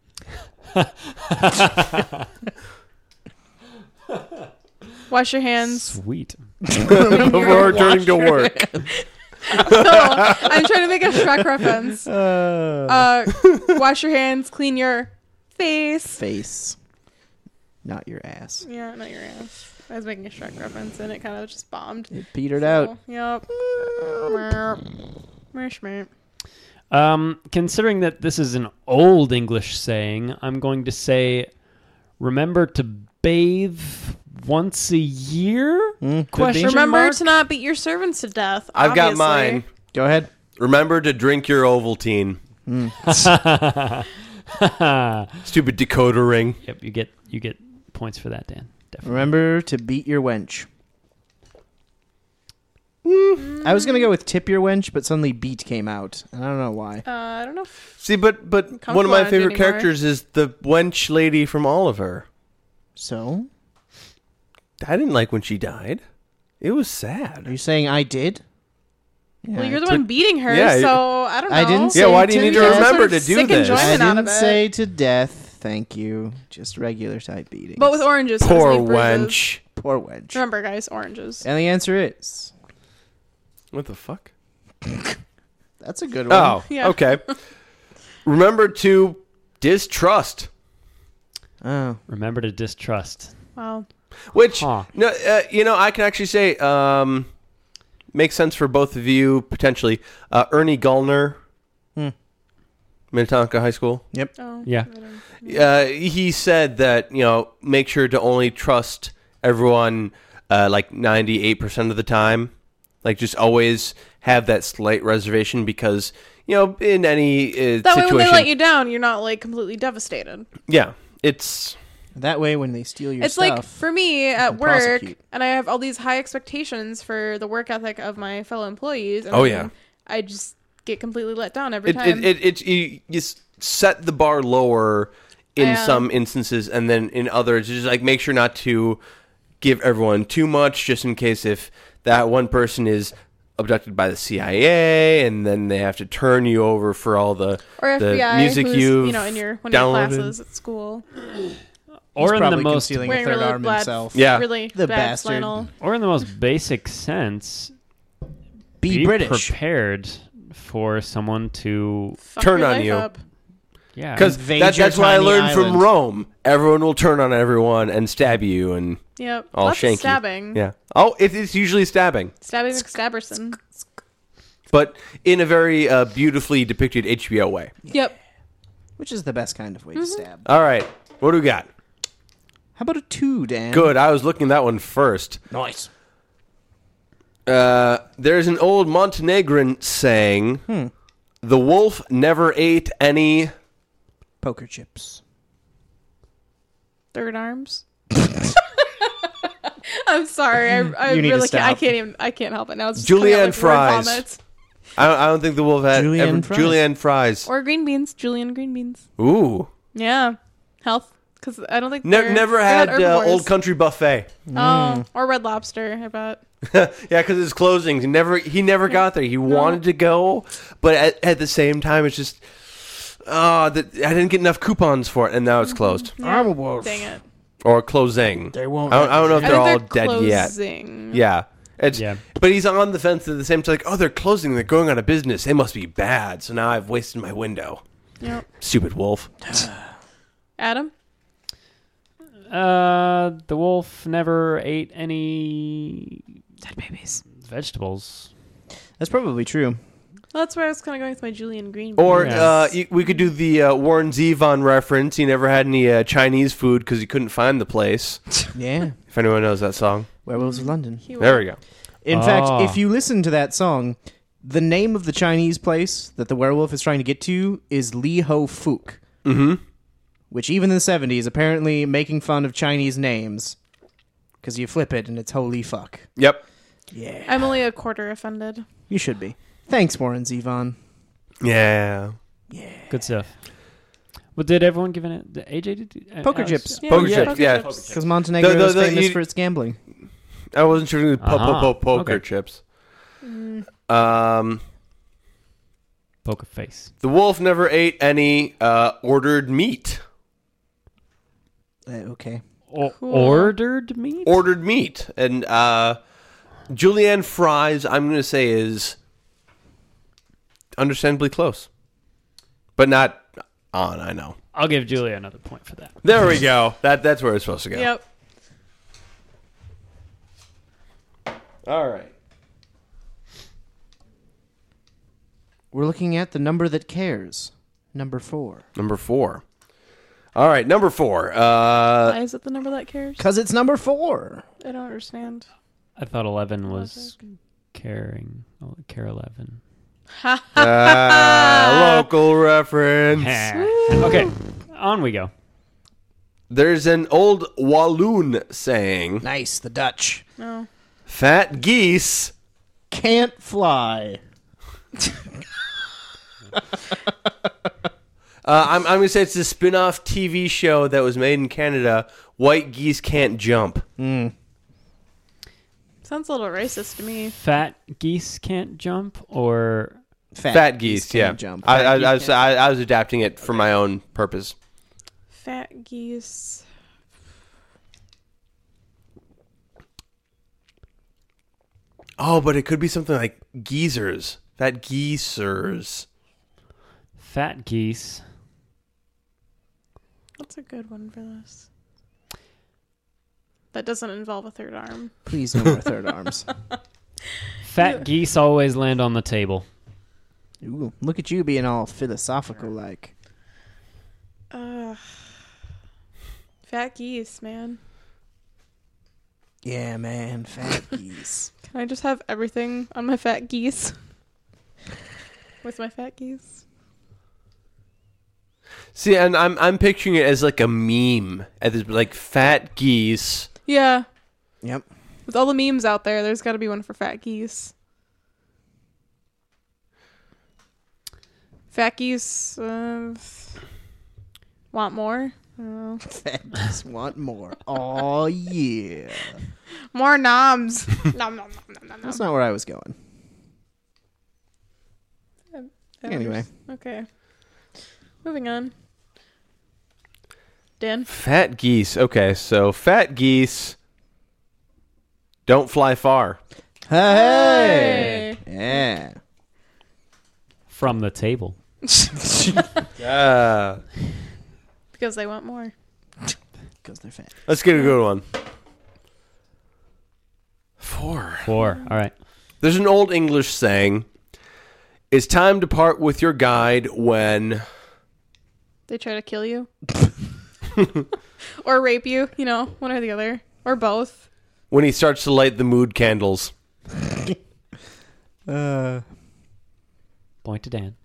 Wash your hands. Sweet. Before returning to work. I'm trying to make a Shrek reference. Wash your hands, clean your face. Face. Not your ass. Yeah, not your ass. I was making a Shrek reference and it kind of just bombed. It petered out. Yep. Mershmert. Considering that this is an old English saying, I'm going to say, remember to bathe once a year? Question Remember mark? to not beat your servants to death. I've got obviously. mine. Go ahead. Remember to drink your Ovaltine. Stupid decoder ring. Yep, you get points for that, Dan. Definitely. Remember to beat your wench. I was going to go with tip your wench, but suddenly beat came out. I don't know why. I don't know. See, but one of Comfortable my on it favorite anymore. characters is the wench lady from Oliver. So? I didn't like when she died. It was Are sad. you saying I did? Yeah, Well, you're the to- one beating her, yeah, so I don't know. I didn't Yeah, say why do you need to death. remember Sort of to do sick this? enjoyment I out of didn't it. say to death. Thank you. Just regular type beating. But with oranges. so Poor it's neat bruises. wench. Poor wench. Remember, guys, oranges. And the answer is... What the fuck? That's a good one. Oh, Yeah. okay. Remember to distrust. Oh. Remember to distrust. Wow. Which, Huh. no, I can actually say makes sense for both of you, potentially. Ernie Gallner, Minnetonka High School. Yep. Oh. Yeah. He said that, make sure to only trust everyone like 98% of the time. Like, just always have that slight reservation because, in any That way, situation. when they let you down, you're not like completely devastated. Yeah, it's... That way, when they steal your It's stuff... like for me at can work, prosecute. and I have all these high expectations for the work ethic of my fellow employees. And Oh, then yeah. I just get completely let down every time. You set the bar lower in some instances, and then in others, just like make sure not to give everyone too much, just in case if that one person is abducted by the CIA, and then they have to turn you over for all the or the FBI, music who's, you've in one of your downloaded. classes at school. Or He's in the probably most concealing a Wearing third really arm bad- himself. Yeah. Really The bad bastard. flannel. or in the most basic sense, Be British. prepared for someone to Fuck Turn your on life you. up. yeah. Because Invade your that's what I tiny learned from island. Rome. Everyone will turn on everyone and stab you, and Yep. all Lots of shanky. stabbing. Yeah. Oh, it's usually stabbing, Stabbing McStabberson. but in a very beautifully depicted HBO way. Yep. Which is the best kind of way to stab. All right, what do we got? How about a 2, Dan? Good. I was looking at that one first. Nice. There's an old Montenegrin saying, "The wolf never ate any." Poker chips. Third arms. I'm sorry. I You need to really can't. I stop. can't even. I can't help it now. It's just Julienne coming out like fries. word vomit. I don't think the wolf had Julienne ever, fries. julienne fries. Or green beans. Julienne green beans. Ooh, Yeah. Health. Because I don't think never they're had not herbivores. Old Country Buffet. Oh, or Red Lobster. I bet. Yeah, because it's closing. He never got there. He wanted to go, but at the same time, it's just I didn't get enough coupons for it, and now it's closed I'm a wolf. Dang it. or closing. They won't. I don't know if I they're think all dead yet. closing. Yeah. It's, Yeah. But he's on the fence at the same time. Like, oh, they're closing. They're going out of business. They must be bad. So now I've wasted my window. Yep. Stupid wolf. Adam? The wolf never ate any Dead babies. vegetables. That's probably true. Well, that's where I was kind of going with my Julian Green. Or Yes. we could do the Warren Zevon reference. He never had any Chinese food because he couldn't find the place. Yeah. If anyone knows that song. Werewolves of London. There we go. In Ah. fact, if you listen to that song, the name of the Chinese place that the werewolf is trying to get to is Li Ho Fuk. Mm-hmm. Which even in the 70s, apparently making fun of Chinese names. Because you flip it and it's holy fuck. Yep. Yeah. I'm only a quarter offended. You should be. Thanks, Warren Zevon. Yeah. Good stuff. Well, did everyone give it? AJ did? Poker Alex? chips. Yeah, Poker yeah, chips, yeah. chips. Because Montenegro is The- famous you- for its gambling. I wasn't sure if it was poker Okay. chips. Mm. Poker face. The wolf never ate any ordered meat. Okay. Cool. Ordered meat? Ordered meat. And Julienne fries, I'm going to say, is understandably close. But not on, I know. I'll give Julia another point for that. There we go. That's where it's supposed to go. Yep. All right. We're looking at the number that cares. Number 4. Number 4. All right, number 4. Why is it the number that cares? Because it's number 4. I don't understand. I thought 11 was caring. Oh, care 11. Local reference. Okay, on we go. There's an old Walloon saying, Nice, the Dutch. No. fat geese. Can't fly. I'm going to say it's a spin-off TV show that was made in Canada. White geese can't jump. Sounds a little racist to me. Fat geese can't jump, or Fat geese, yeah. can't jump. I Fat geese can't was adapting it for my own purpose. Fat geese. Oh, but it could be something like geezers. Fat geezers. fat geese. What's a good one for this? That doesn't involve a third arm. Please no more third arms. Fat geese always land on the table. Ooh, look at you being all philosophical like. Fat geese, man. Yeah, man, fat geese. Can I just have everything on my fat geese? With my fat geese? See, and I'm picturing it as like a meme, as like fat geese. Yeah. Yep. With all the memes out there, there's got to be one for fat geese. Fat geese want more? Fat geese want more. Oh, yeah. More noms. nom, nom, nom, nom, nom, That's nom. not where I was going. Anyway. Okay. Moving on. Dan? Fat geese. Okay, so fat geese don't fly far. Hey! Yeah. From the table. Yeah. Because they want more. Because they're fat. Let's get a good one. 4. 4. All right. There's an old English saying, it's time to part with your guide when... They try to kill you. Or rape you, one or the other. Or both. When he starts to light the mood candles. Point to Dan.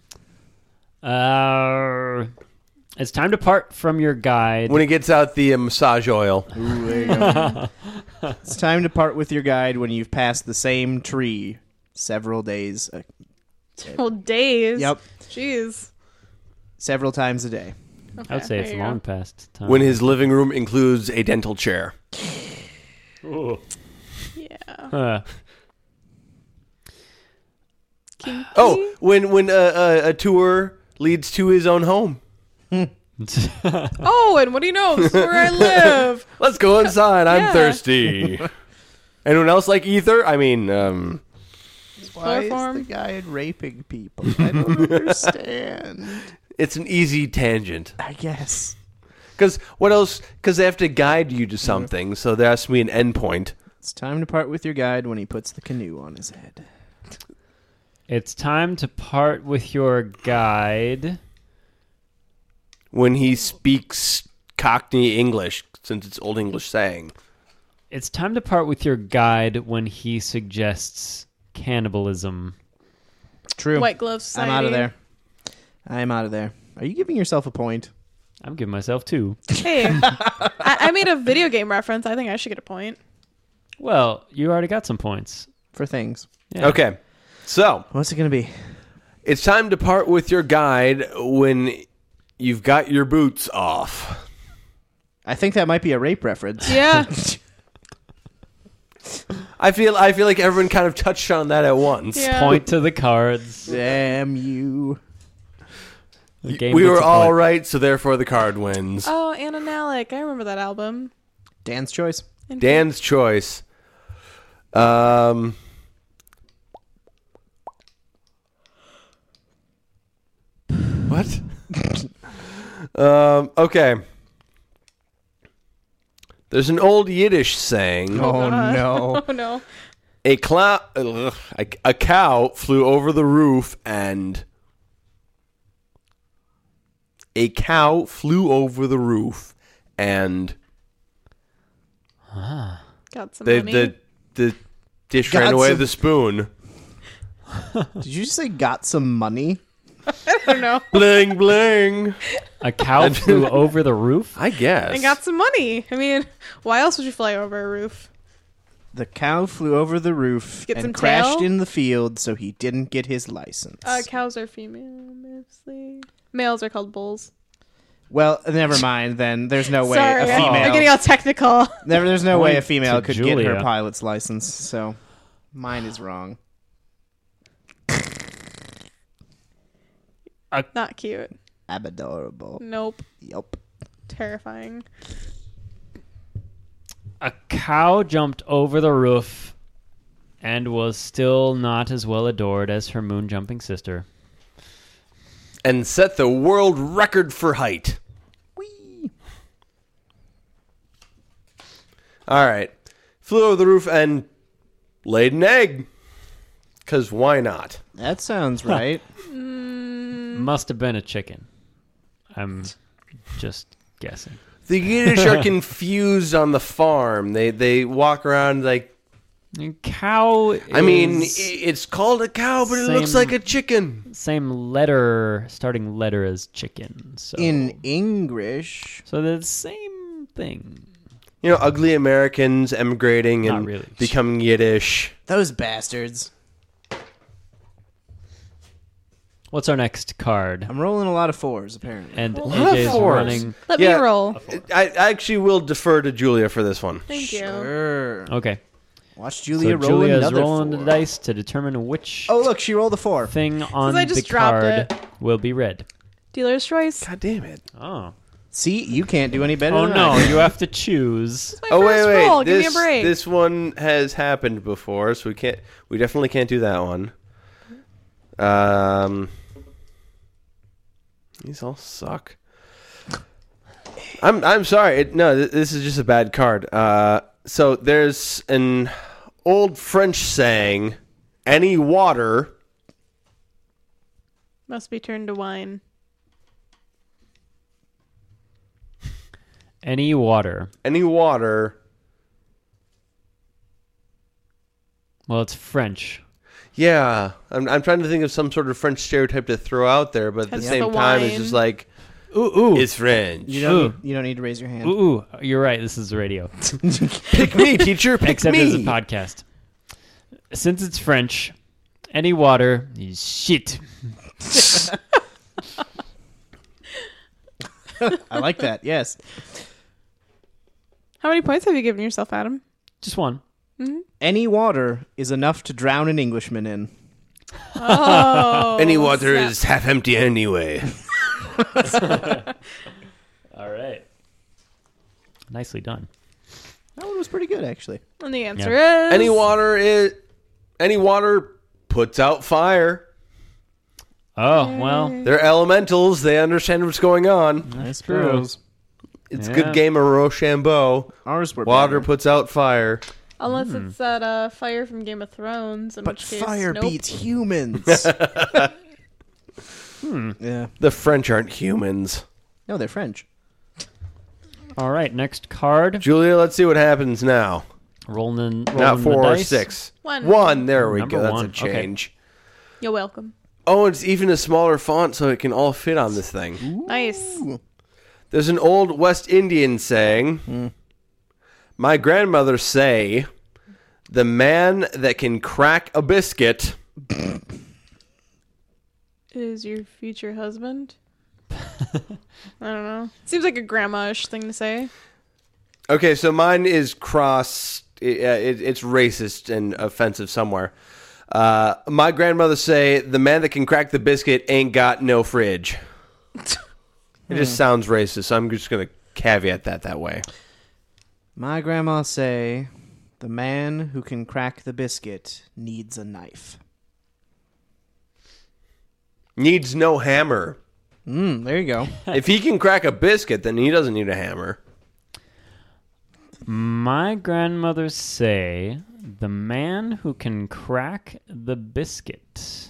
It's time to part from your guide. When he gets out the massage oil. Ooh, there you go. It's time to part with your guide when you've passed the same tree several days. Well, days. Yep. Jeez. Several times a day. Okay, I would say there it's you go. long past time. When his living room includes a dental chair. Yeah. Kinky? Oh, when a tour leads to his own home. Oh, and what do you know? This is where I live. Let's go inside. I'm Yeah. thirsty. Anyone else like ether? I mean, Why is the Chloroform? guy raping people? I don't understand. it's an easy tangent. I guess. Because what else? Because they have to guide you to something, so there has to be an endpoint. It's time to part with your guide when he puts the canoe on his head. It's time to part with your guide. When he speaks Cockney English, since it's Old English saying. It's time to part with your guide when he suggests cannibalism. True. White Glove Society. I'm out of there. I'm out of there. Are you giving yourself a point? I'm giving myself 2. Hey, I made a video game reference. I think I should get a point. Well, you already got some points. For things. Yeah. Okay, so What's it going to be? it's time to part with your guide when you've got your boots off. I think that might be a rape reference. Yeah. I feel like everyone kind of touched on that at once. Yeah. Point to the cards. Damn you. The game We gets were a all point. right, so therefore the card wins. Oh, Anna Nalick. I remember that album. Dan's choice. Dan's choice. What? Okay. There's an old Yiddish saying. Oh, no. Oh, no. A cow flew over the roof and... A cow flew over the roof and... Got some money. The dish Got ran away some- with the spoon. Did you just say got some money? I don't know. Bling, bling. A cow flew over the roof? I guess. And got some money. I mean, why else would you fly over a roof? The cow flew over the roof Get some and crashed tail? in the field, so he didn't get his license. Cows are female, mostly. Males are called bulls. Well, never mind then. There's no way Sorry, a female. I'm getting all technical. There's no way a Point female to could get her Julia. pilot's license, so mine is wrong. Not cute. Adorable. Nope. Yup. Terrifying. A cow jumped over the roof and was still not as well adored as her moon jumping sister. And set the world record for height. Whee! All right. Flew over the roof and laid an egg. Because why not? That sounds right. Must have been a chicken. I'm just guessing. The Yiddish are confused on the farm. They walk around like, A cow I mean, is it's called a cow, but it looks Same- like a chicken. same starting letter as chicken. So In English, so the same thing. You know, ugly Americans emigrating Not and really. becoming Yiddish. those bastards. What's our next card? I'm rolling a lot of 4s, apparently. And of AJ's fours. running. Let Yeah. me roll. I actually will defer to Julia for this one. Thank you. Sure. Okay. Watch Julia So roll Julia's another rolling 4. the dice to determine which Oh, look, she rolled a 4. thing on I the just dropped card it. will be read. Dealer's choice. God damn it. Oh. See, you can't do any better Oh than no, I do. you have to choose. My Oh first wait. roll. Give me a This break. this one has happened before, so we definitely can't do that one. These all suck. I'm sorry. This is just a bad card. So there's an old French saying, "Any water." Must be turned to wine. Any water. Any water. Well, it's French. Yeah, I'm trying to think of some sort of French stereotype to throw out there, but at the That's same the time, it's wine. just like Ooh. it's French. You don't need to raise your hand. Ooh, you're right. This is radio. Pick me, teacher. Pick Except me. as a podcast. Since it's French, any water is shit. I like that. Yes. How many points have you given yourself, Adam? Just one. Any water is enough to drown an Englishman in. Oh. Any water snap. is half empty anyway. All right. Nicely done. That one was pretty good, actually. And the answer is Any water puts out fire. Oh, well. They're elementals. They understand what's going on. I suppose. It's a Yeah. good game of Rochambeau. Ours were Water better. puts out fire. Unless it's that fire from Game of Thrones. In But which case, fire nope. beats humans. Yeah. The French aren't humans. No, they're French. All right, next card. Julia, let's see what happens now. Rolling Not the 4 or dice. 6. One. There we Number go. That's one. a change. You're welcome. Oh, it's even a smaller font so it can all fit on this thing. Nice. There's an old West Indian saying. My grandmother say, the man that can crack a biscuit. Is your future husband? I don't know. Seems like a grandma-ish thing to say. Okay, so mine is cross. It's racist and offensive somewhere. My grandmother say, the man that can crack the biscuit ain't got no fridge. It just sounds racist, so I'm just going to caveat that way. My grandma say, the man who can crack the biscuit needs a knife. Needs no hammer. There you go. If he can crack a biscuit, then he doesn't need a hammer. My grandmother say, the man who can crack the biscuit.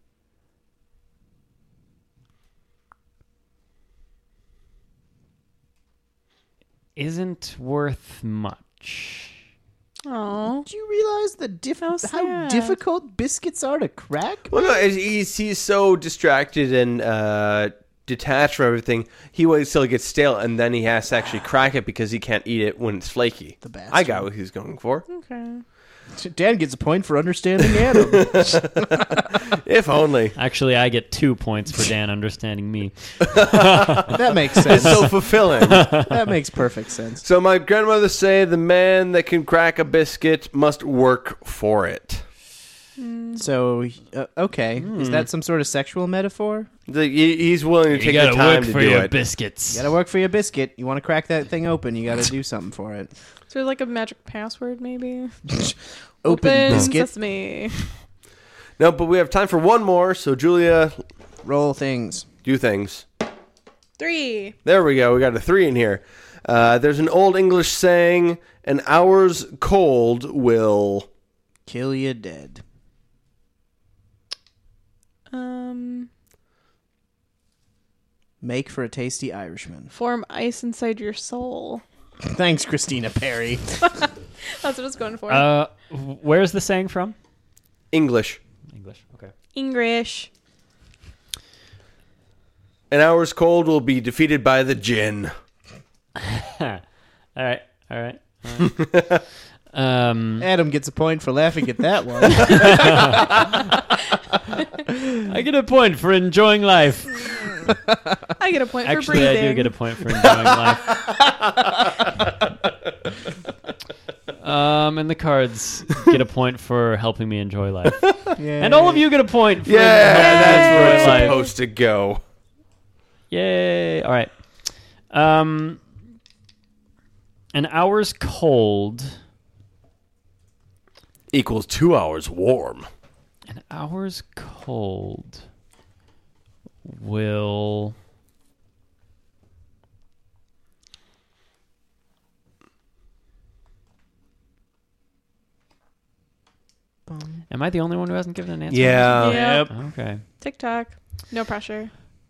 Isn't worth much. Oh. Do you realize How how sad. difficult biscuits are to crack? Well, no, he's so distracted and detached from everything. He waits till it gets stale, and then he has to actually crack it because he can't eat it when it's flaky. The bastard. I got what he's going for. Okay. Dan gets a point for understanding Adam. If only. Actually, I get 2 points for Dan understanding me. That makes sense. It's so fulfilling. That makes perfect sense. So my grandmother say the man that can crack a biscuit must work for it. So, okay. Is that some sort of sexual metaphor? He's willing to take the time to do it. biscuits. You gotta work for your biscuit. You want to crack that thing open, you gotta do something for it. So there's like a magic password, maybe? Open biscuit. Sesame. No, but we have time for one more. So Julia, Roll things. do things. 3. There we go. We got a 3 in here. There's an old English saying, an hour's cold will... Kill you dead. Make for a tasty Irishman. Form ice inside your soul. Thanks, Christina Perry. That's what I was going for. Where's the saying from? English. English. Okay. English. An hour's cold will be defeated by the gin. All right. Adam gets a point for laughing at that one. I get a point for enjoying life. I get a point for Actually, breathing. I do get a point for enjoying life. And the cards get a point for helping me enjoy life. And all of you get a point for helping That's me where enjoy it's life. supposed to go. Yay! All right. An hour's cold. Equals 2 hours warm. An hour's cold will Am I the only one who hasn't given an answer? Yeah. Yep. Okay. TikTok. No pressure.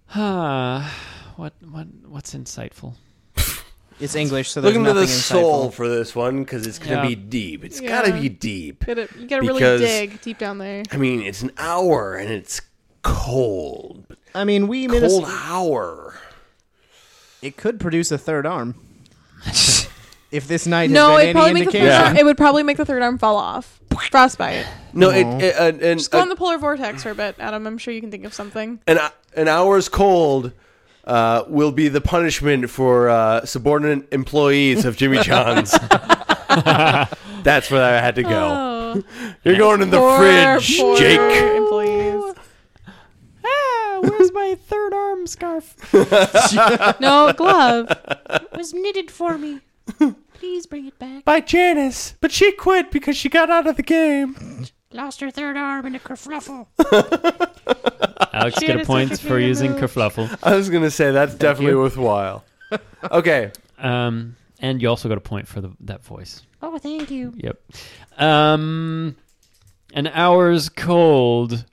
What's insightful? It's English, so there's Look into nothing the insightful. soul for this one because it's going to Yeah. be deep. It's Yeah. got to be deep. You gotta really Because- dig deep down there. I mean, it's an hour and it's cold. I mean, we Cold Minnesota, hour. it could produce a third arm. If this night has No, been it probably any make the third indication. arm. It would probably make the third arm fall off. Frostbite. No, No. Just go in the polar vortex for a bit, Adam. I'm sure you can think of something. an hour's cold will be the punishment for subordinate employees of Jimmy John's. That's where I had to go. Oh, You're going in the poor fridge, Jake. employees. Where's my third arm scarf? No glove. was knitted for me. Please bring it back. By Janice, but she quit because she got out of the game. Lost her third arm in a kerfluffle. Alex Shit, get a it's point such a for good using move. kerfluffle. I was going to say that's definitely worthwhile. Okay. And you also got a point for that voice. Oh, thank you. Yep. An hour's cold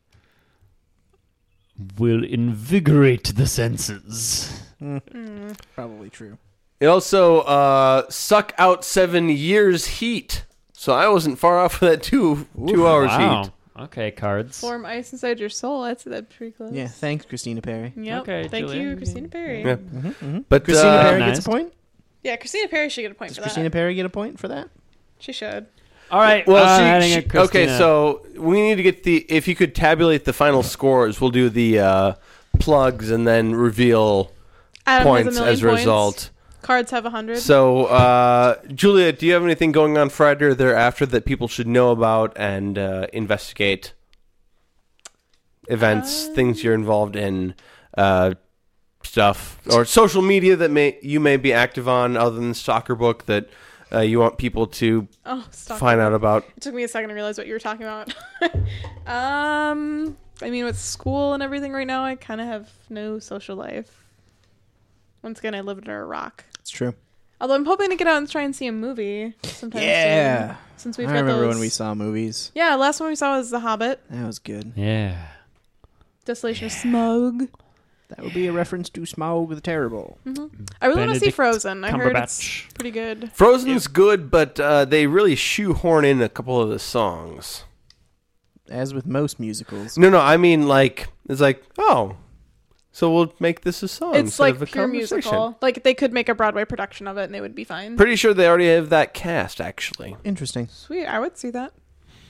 will invigorate the senses. Probably true. It also suck out 7 years heat. So I wasn't far off of that 2 hours Wow. heat. Okay, cards. Form ice inside your soul. I'd say that's pretty close. Yeah, thanks, Christina Perry. Yep. Okay, Thank Julia. you, Christina Perry. Yeah. But Christina Perry nice. gets a point? Yeah, Christina Perry should get a point Does for Christina that. Perry get a point for that? She should. All right. well, heading at okay, Christina. so we need to get if you could tabulate the final scores, we'll do the plugs and then reveal Adam points has a million as a points. result. Cards have 100. So, Julia, do you have anything going on Friday or thereafter that people should know about and investigate? Events, things you're involved in, stuff, or social media that you may be active on other than Stalker Book that you want people to Stop. find out about? It took me a second to realize what you were talking about. I mean, with school and everything right now, I kind of have no social life. Once again, I live under a rock. It's true. Although I'm hoping to get out and try and see a movie sometime Yeah. soon. Since we've I got remember those. when we saw movies. Yeah, last one we saw was The Hobbit. That was good. Yeah. Desolation of Smog. That would be a reference to Smaug the Terrible. I really want to see Benedict Frozen. I heard it's Cumberbatch. pretty good. Frozen's good, but they really shoehorn in a couple of the songs. As with most musicals. No, I mean, it's like, oh, so we'll make this a song It's instead like of a pure conversation. musical. Like they could make a Broadway production of it and they would be fine. Pretty sure they already have that cast, actually. Interesting. Sweet, I would see that.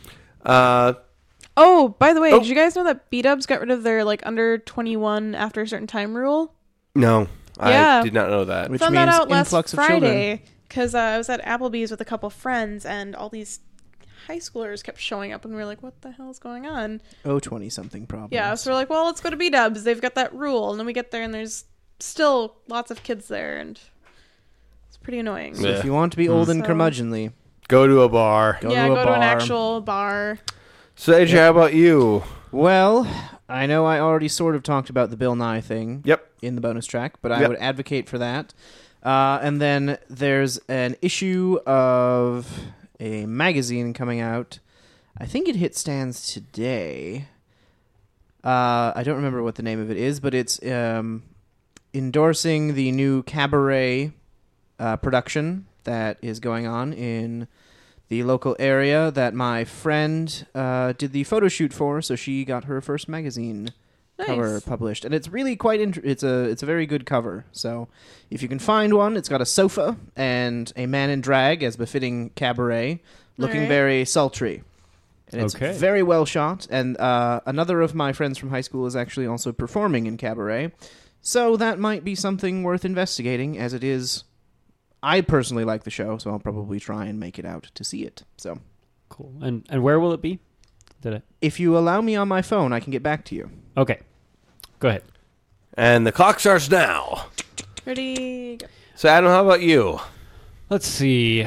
Oh, By the way, Oh. did you guys know that B-dubs got rid of their under 21 after a certain time rule? no, I Yeah. did not know that. Which Found means that out last influx of children. Friday because I was at Applebee's with a couple friends and all these high schoolers kept showing up and we were like, what the hell is going on? 20-something problems. Yeah, so we're like, well, let's go to B-dubs. They've got that rule. And then we get there and there's still lots of kids there and it's pretty annoying. So if you want to be old and So- curmudgeonly, Go to a bar. go go to a to bar. an actual bar. So, AJ, how about you? Well, I know I already sort of talked about the Bill Nye thing Yep. in the bonus track, but I Yep. would advocate for that. And then there's an issue of a magazine coming out. I think it hit stands today. I don't remember what the name of it is, but it's endorsing the new Cabaret production that is going on in the local area that my friend did the photo shoot for, so she got her first magazine Nice. published, and it's really quite. It's a very good cover. So, if you can find one, it's got a sofa and a man in drag as befitting cabaret, looking Alright. very sultry. And it's Okay. very well shot. And another of my friends from high school is actually also performing in cabaret, so that might be something worth investigating. As it is, I personally like the show, so I'll probably try and make it out to see it. So, Cool. And where will it be? if you allow me on my phone, I can get back to you. Okay. Go ahead. And the clock starts now. Ready? Go. So, Adam, how about you? Let's see.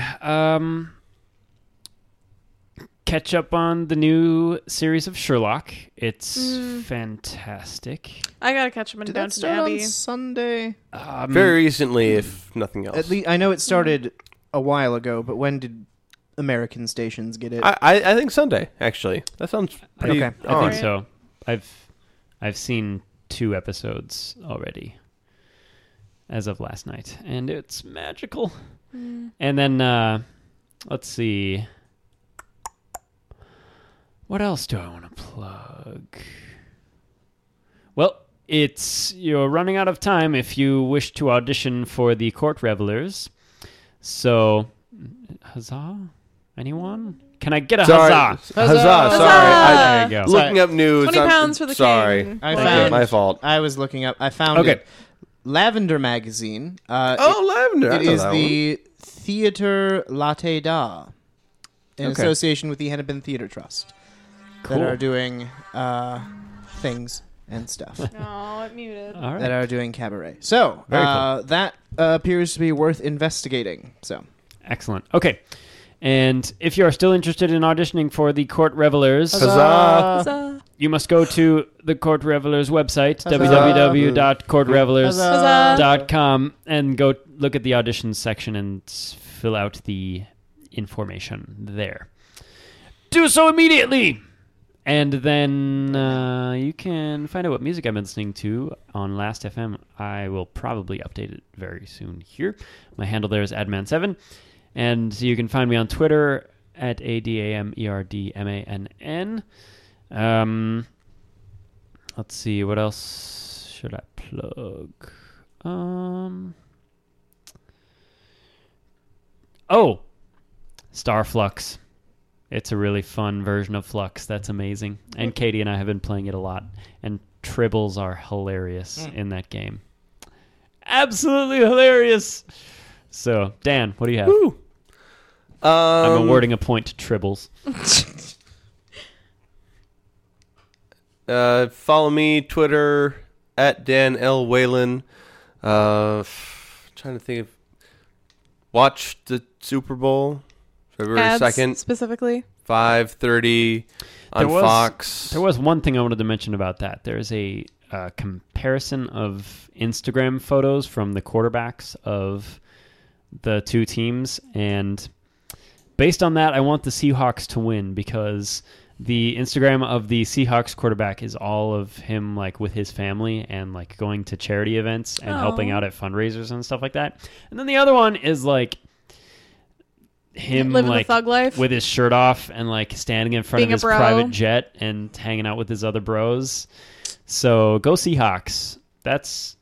Catch up on the new series of Sherlock. It's fantastic. I gotta catch him in Did that Downton start Abbey. on Sunday? Very recently, if nothing else. At least I know it started a while ago, but when did American stations get it? I think Sunday, actually. That sounds pretty Okay. I on. think so. I've seen 2 episodes already as of last night, and it's magical. And then let's see. What else do I want to plug? Well, you're running out of time if you wish to audition for the Court Revelers. So, huzzah? Anyone? Can I get a Sorry. huzzah? Huzzah. Sorry. Huzzah! There you go. Looking up news. 20 pounds for the sorry. king. I Thank found- you. My fault. I was looking up. I found Okay. it. Lavender Magazine. Lavender. I It know is that the Theatre Latte Da, in Okay. association with the Hennepin Theatre Trust, Cool. that are doing things and stuff. Oh, it muted. All right. That are doing cabaret. So, Very cool. that appears to be worth investigating. So, Excellent. Okay. And if you are still interested in auditioning for the Court Revelers, Huzzah. Huzzah. you must go to the Court Revelers website, Huzzah. www.courtrevelers.com, and go look at the auditions section and fill out the information there. Do so immediately! And then you can find out what music I've been listening to on Last FM. I will probably update it very soon here. My handle there is Adman7. And you can find me on Twitter at ADAMERDMANN. Let's see, what else should I plug? Starflux. It's a really fun version of Flux. That's amazing. And Katie and I have been playing it a lot. And tribbles are hilarious in that game. Absolutely hilarious. So, Dan, what do you have? Woo. I'm awarding a point to tribbles. Follow me, Twitter, at Dan L. Whalen. Trying to think of... Watch the Super Bowl, February Ads 2nd, specifically. 5:30 on Fox. There was one thing I wanted to mention about that. There's a comparison of Instagram photos from the quarterbacks of the 2 teams, and based on that, I want the Seahawks to win because the Instagram of the Seahawks quarterback is all of him like with his family and like going to charity events and helping out at fundraisers and stuff like that. And then the other one is like him Living like the thug life. with his shirt off and like standing in front Being a of his bro. private jet and hanging out with his other bros. So go Seahawks. That's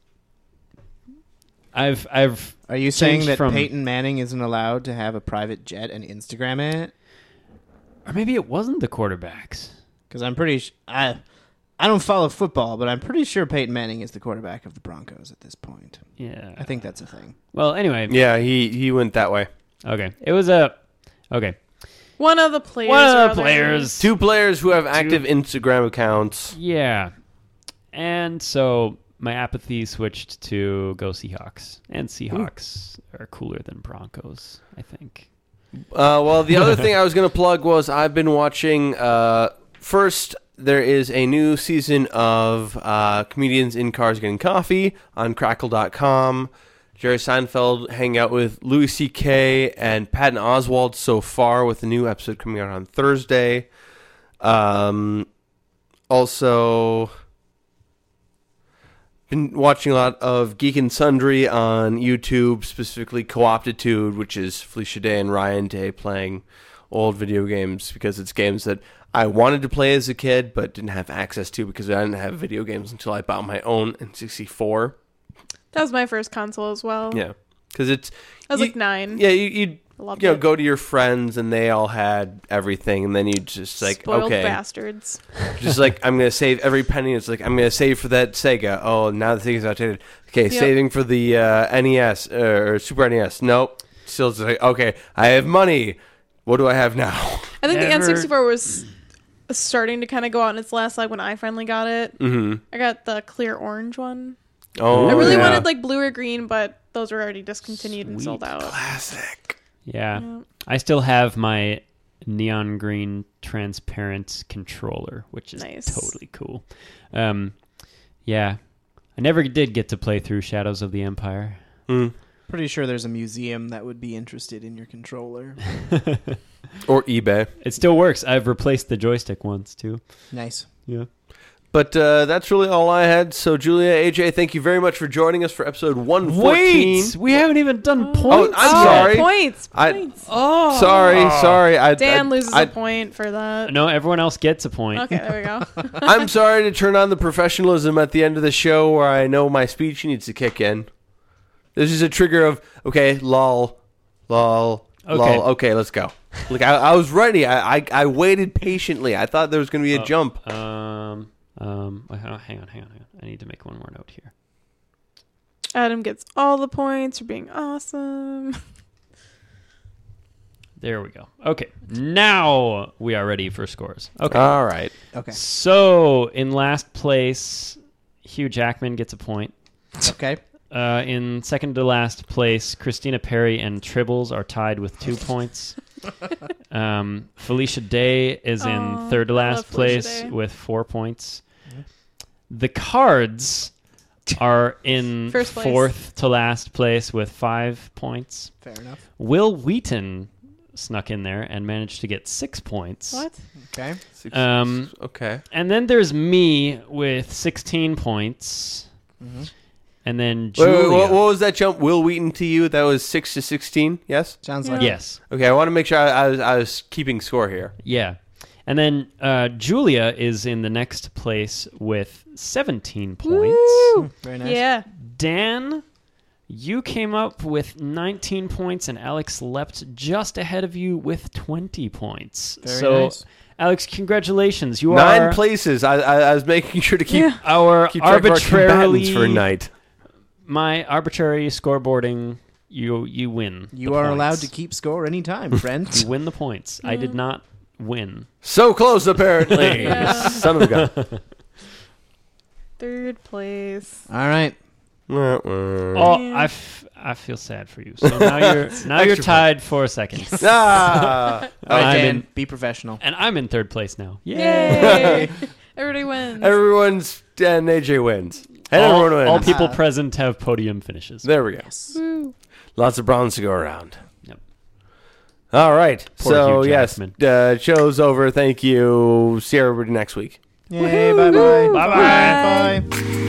I've are you saying changed that from- Peyton Manning isn't allowed to have a private jet and Instagram it? or maybe it wasn't the quarterbacks. Because I'm pretty I don't follow football, but I'm pretty sure Peyton Manning is the quarterback of the Broncos at this point. Yeah. I think that's a thing. Well, anyway. Yeah, he went that way. Okay. It was a okay. One of the players. One or of the other. players. 2 players who have active Instagram accounts. Yeah. And so my apathy switched to go Seahawks. And Seahawks are cooler than Broncos, I think. Well, the other thing I was going to plug was I've been watching. First, there is a new season of Comedians in Cars Getting Coffee on Crackle.com. Jerry Seinfeld hanging out with Louis C.K. and Patton Oswalt so far, with a new episode coming out on Thursday. Also, been watching a lot of Geek and Sundry on YouTube, specifically Co-optitude, which is Felicia Day and Ryan Day playing old video games because it's games that I wanted to play as a kid but didn't have access to because I didn't have video games until I bought my own N64. That was my first console as well. Yeah, because it's I was like 9. Yeah, you'd Loved you know it. go to your friends and they all had everything, and then you just like Spoiled okay, bastards. just like I'm gonna save every penny. It's like I'm gonna save for that Sega. Oh, now the Sega's outdated. Okay, Yep. saving for the NES or Super NES. Nope. Still just like okay, I have money. What do I have now? I think Never- the N64 was starting to kind of go out in its last leg when I finally got it. Mm-hmm. I got the clear orange one. Oh, I really yeah. wanted like blue or green, but those were already discontinued and sold out. classic. Yeah. Yeah. I still have my neon green transparent controller, which is Nice. totally cool. Yeah. I never did get to play through Shadows of the Empire. Mm. Pretty sure there's a museum that would be interested in your controller. Or eBay. It still works. I've replaced the joystick once too. Nice. Yeah. But that's really all I had. So, Julia, AJ, thank you very much for joining us for episode 114. Wait, we haven't even done points. I'm yet. sorry. Points. I- Points. Sorry. Dan loses I- a point for that. No, everyone else gets a point. Okay, there we go. I'm sorry to turn on the professionalism at the end of the show where I know my speech needs to kick in. This is a trigger of, okay, lol, lol, okay, let's go. Like, I was ready. I waited patiently. I thought there was going to be a jump. Hang on. I need to make one more note here. Adam gets all the points for being awesome. There we go. Okay, now we are ready for scores. Okay. All right. Okay. So, in last place, Hugh Jackman gets a point. Okay. In second to last place, Christina Perry and Tribbles are tied with 2 points. Felicia Day is in Aw, third to I love last Felicia place Day. with 4 points. The Cards are in First place. fourth to last place with 5 points. Fair enough. Will Wheaton snuck in there and managed to get 6 points. What? Okay. Okay. And then there's me with 16 points. Mm-hmm. And then Wait, Julia. what was that jump? Will Wheaton to you? That was 6 to 16. Yes. Sounds Yeah. like Yes. Okay. I want to make sure I was keeping score here. Yeah. And then Julia is in the next place with 17 points. Woo! very nice. Yeah. Dan, you came up with 19 points, and Alex leapt just ahead of you with 20 points. Very so, nice. Alex, congratulations. You 9 are places. I was making sure to keep Yeah. our keep track of our arbitrarily combatants for a night. my arbitrary scoreboarding. You win. You the are points. allowed to keep score anytime, friend. You win the points. I did not win. So close, apparently. Yeah. Son of a gun. Third place. All right. Oh, I feel sad for you. So now you're tied for second, Ah. All right, I'm Dan, in- be professional. and I'm in third place now. Yay! Everybody wins. Everyone's and AJ wins. And all, everyone wins. all people present have podium finishes. There we go. Woo. Lots of bronze to go around. Yep. All right. Poor so, Hugh yes, Jackman. show's over. Thank you. See everybody next week. Yay, bye-bye. Bye-bye. Bye.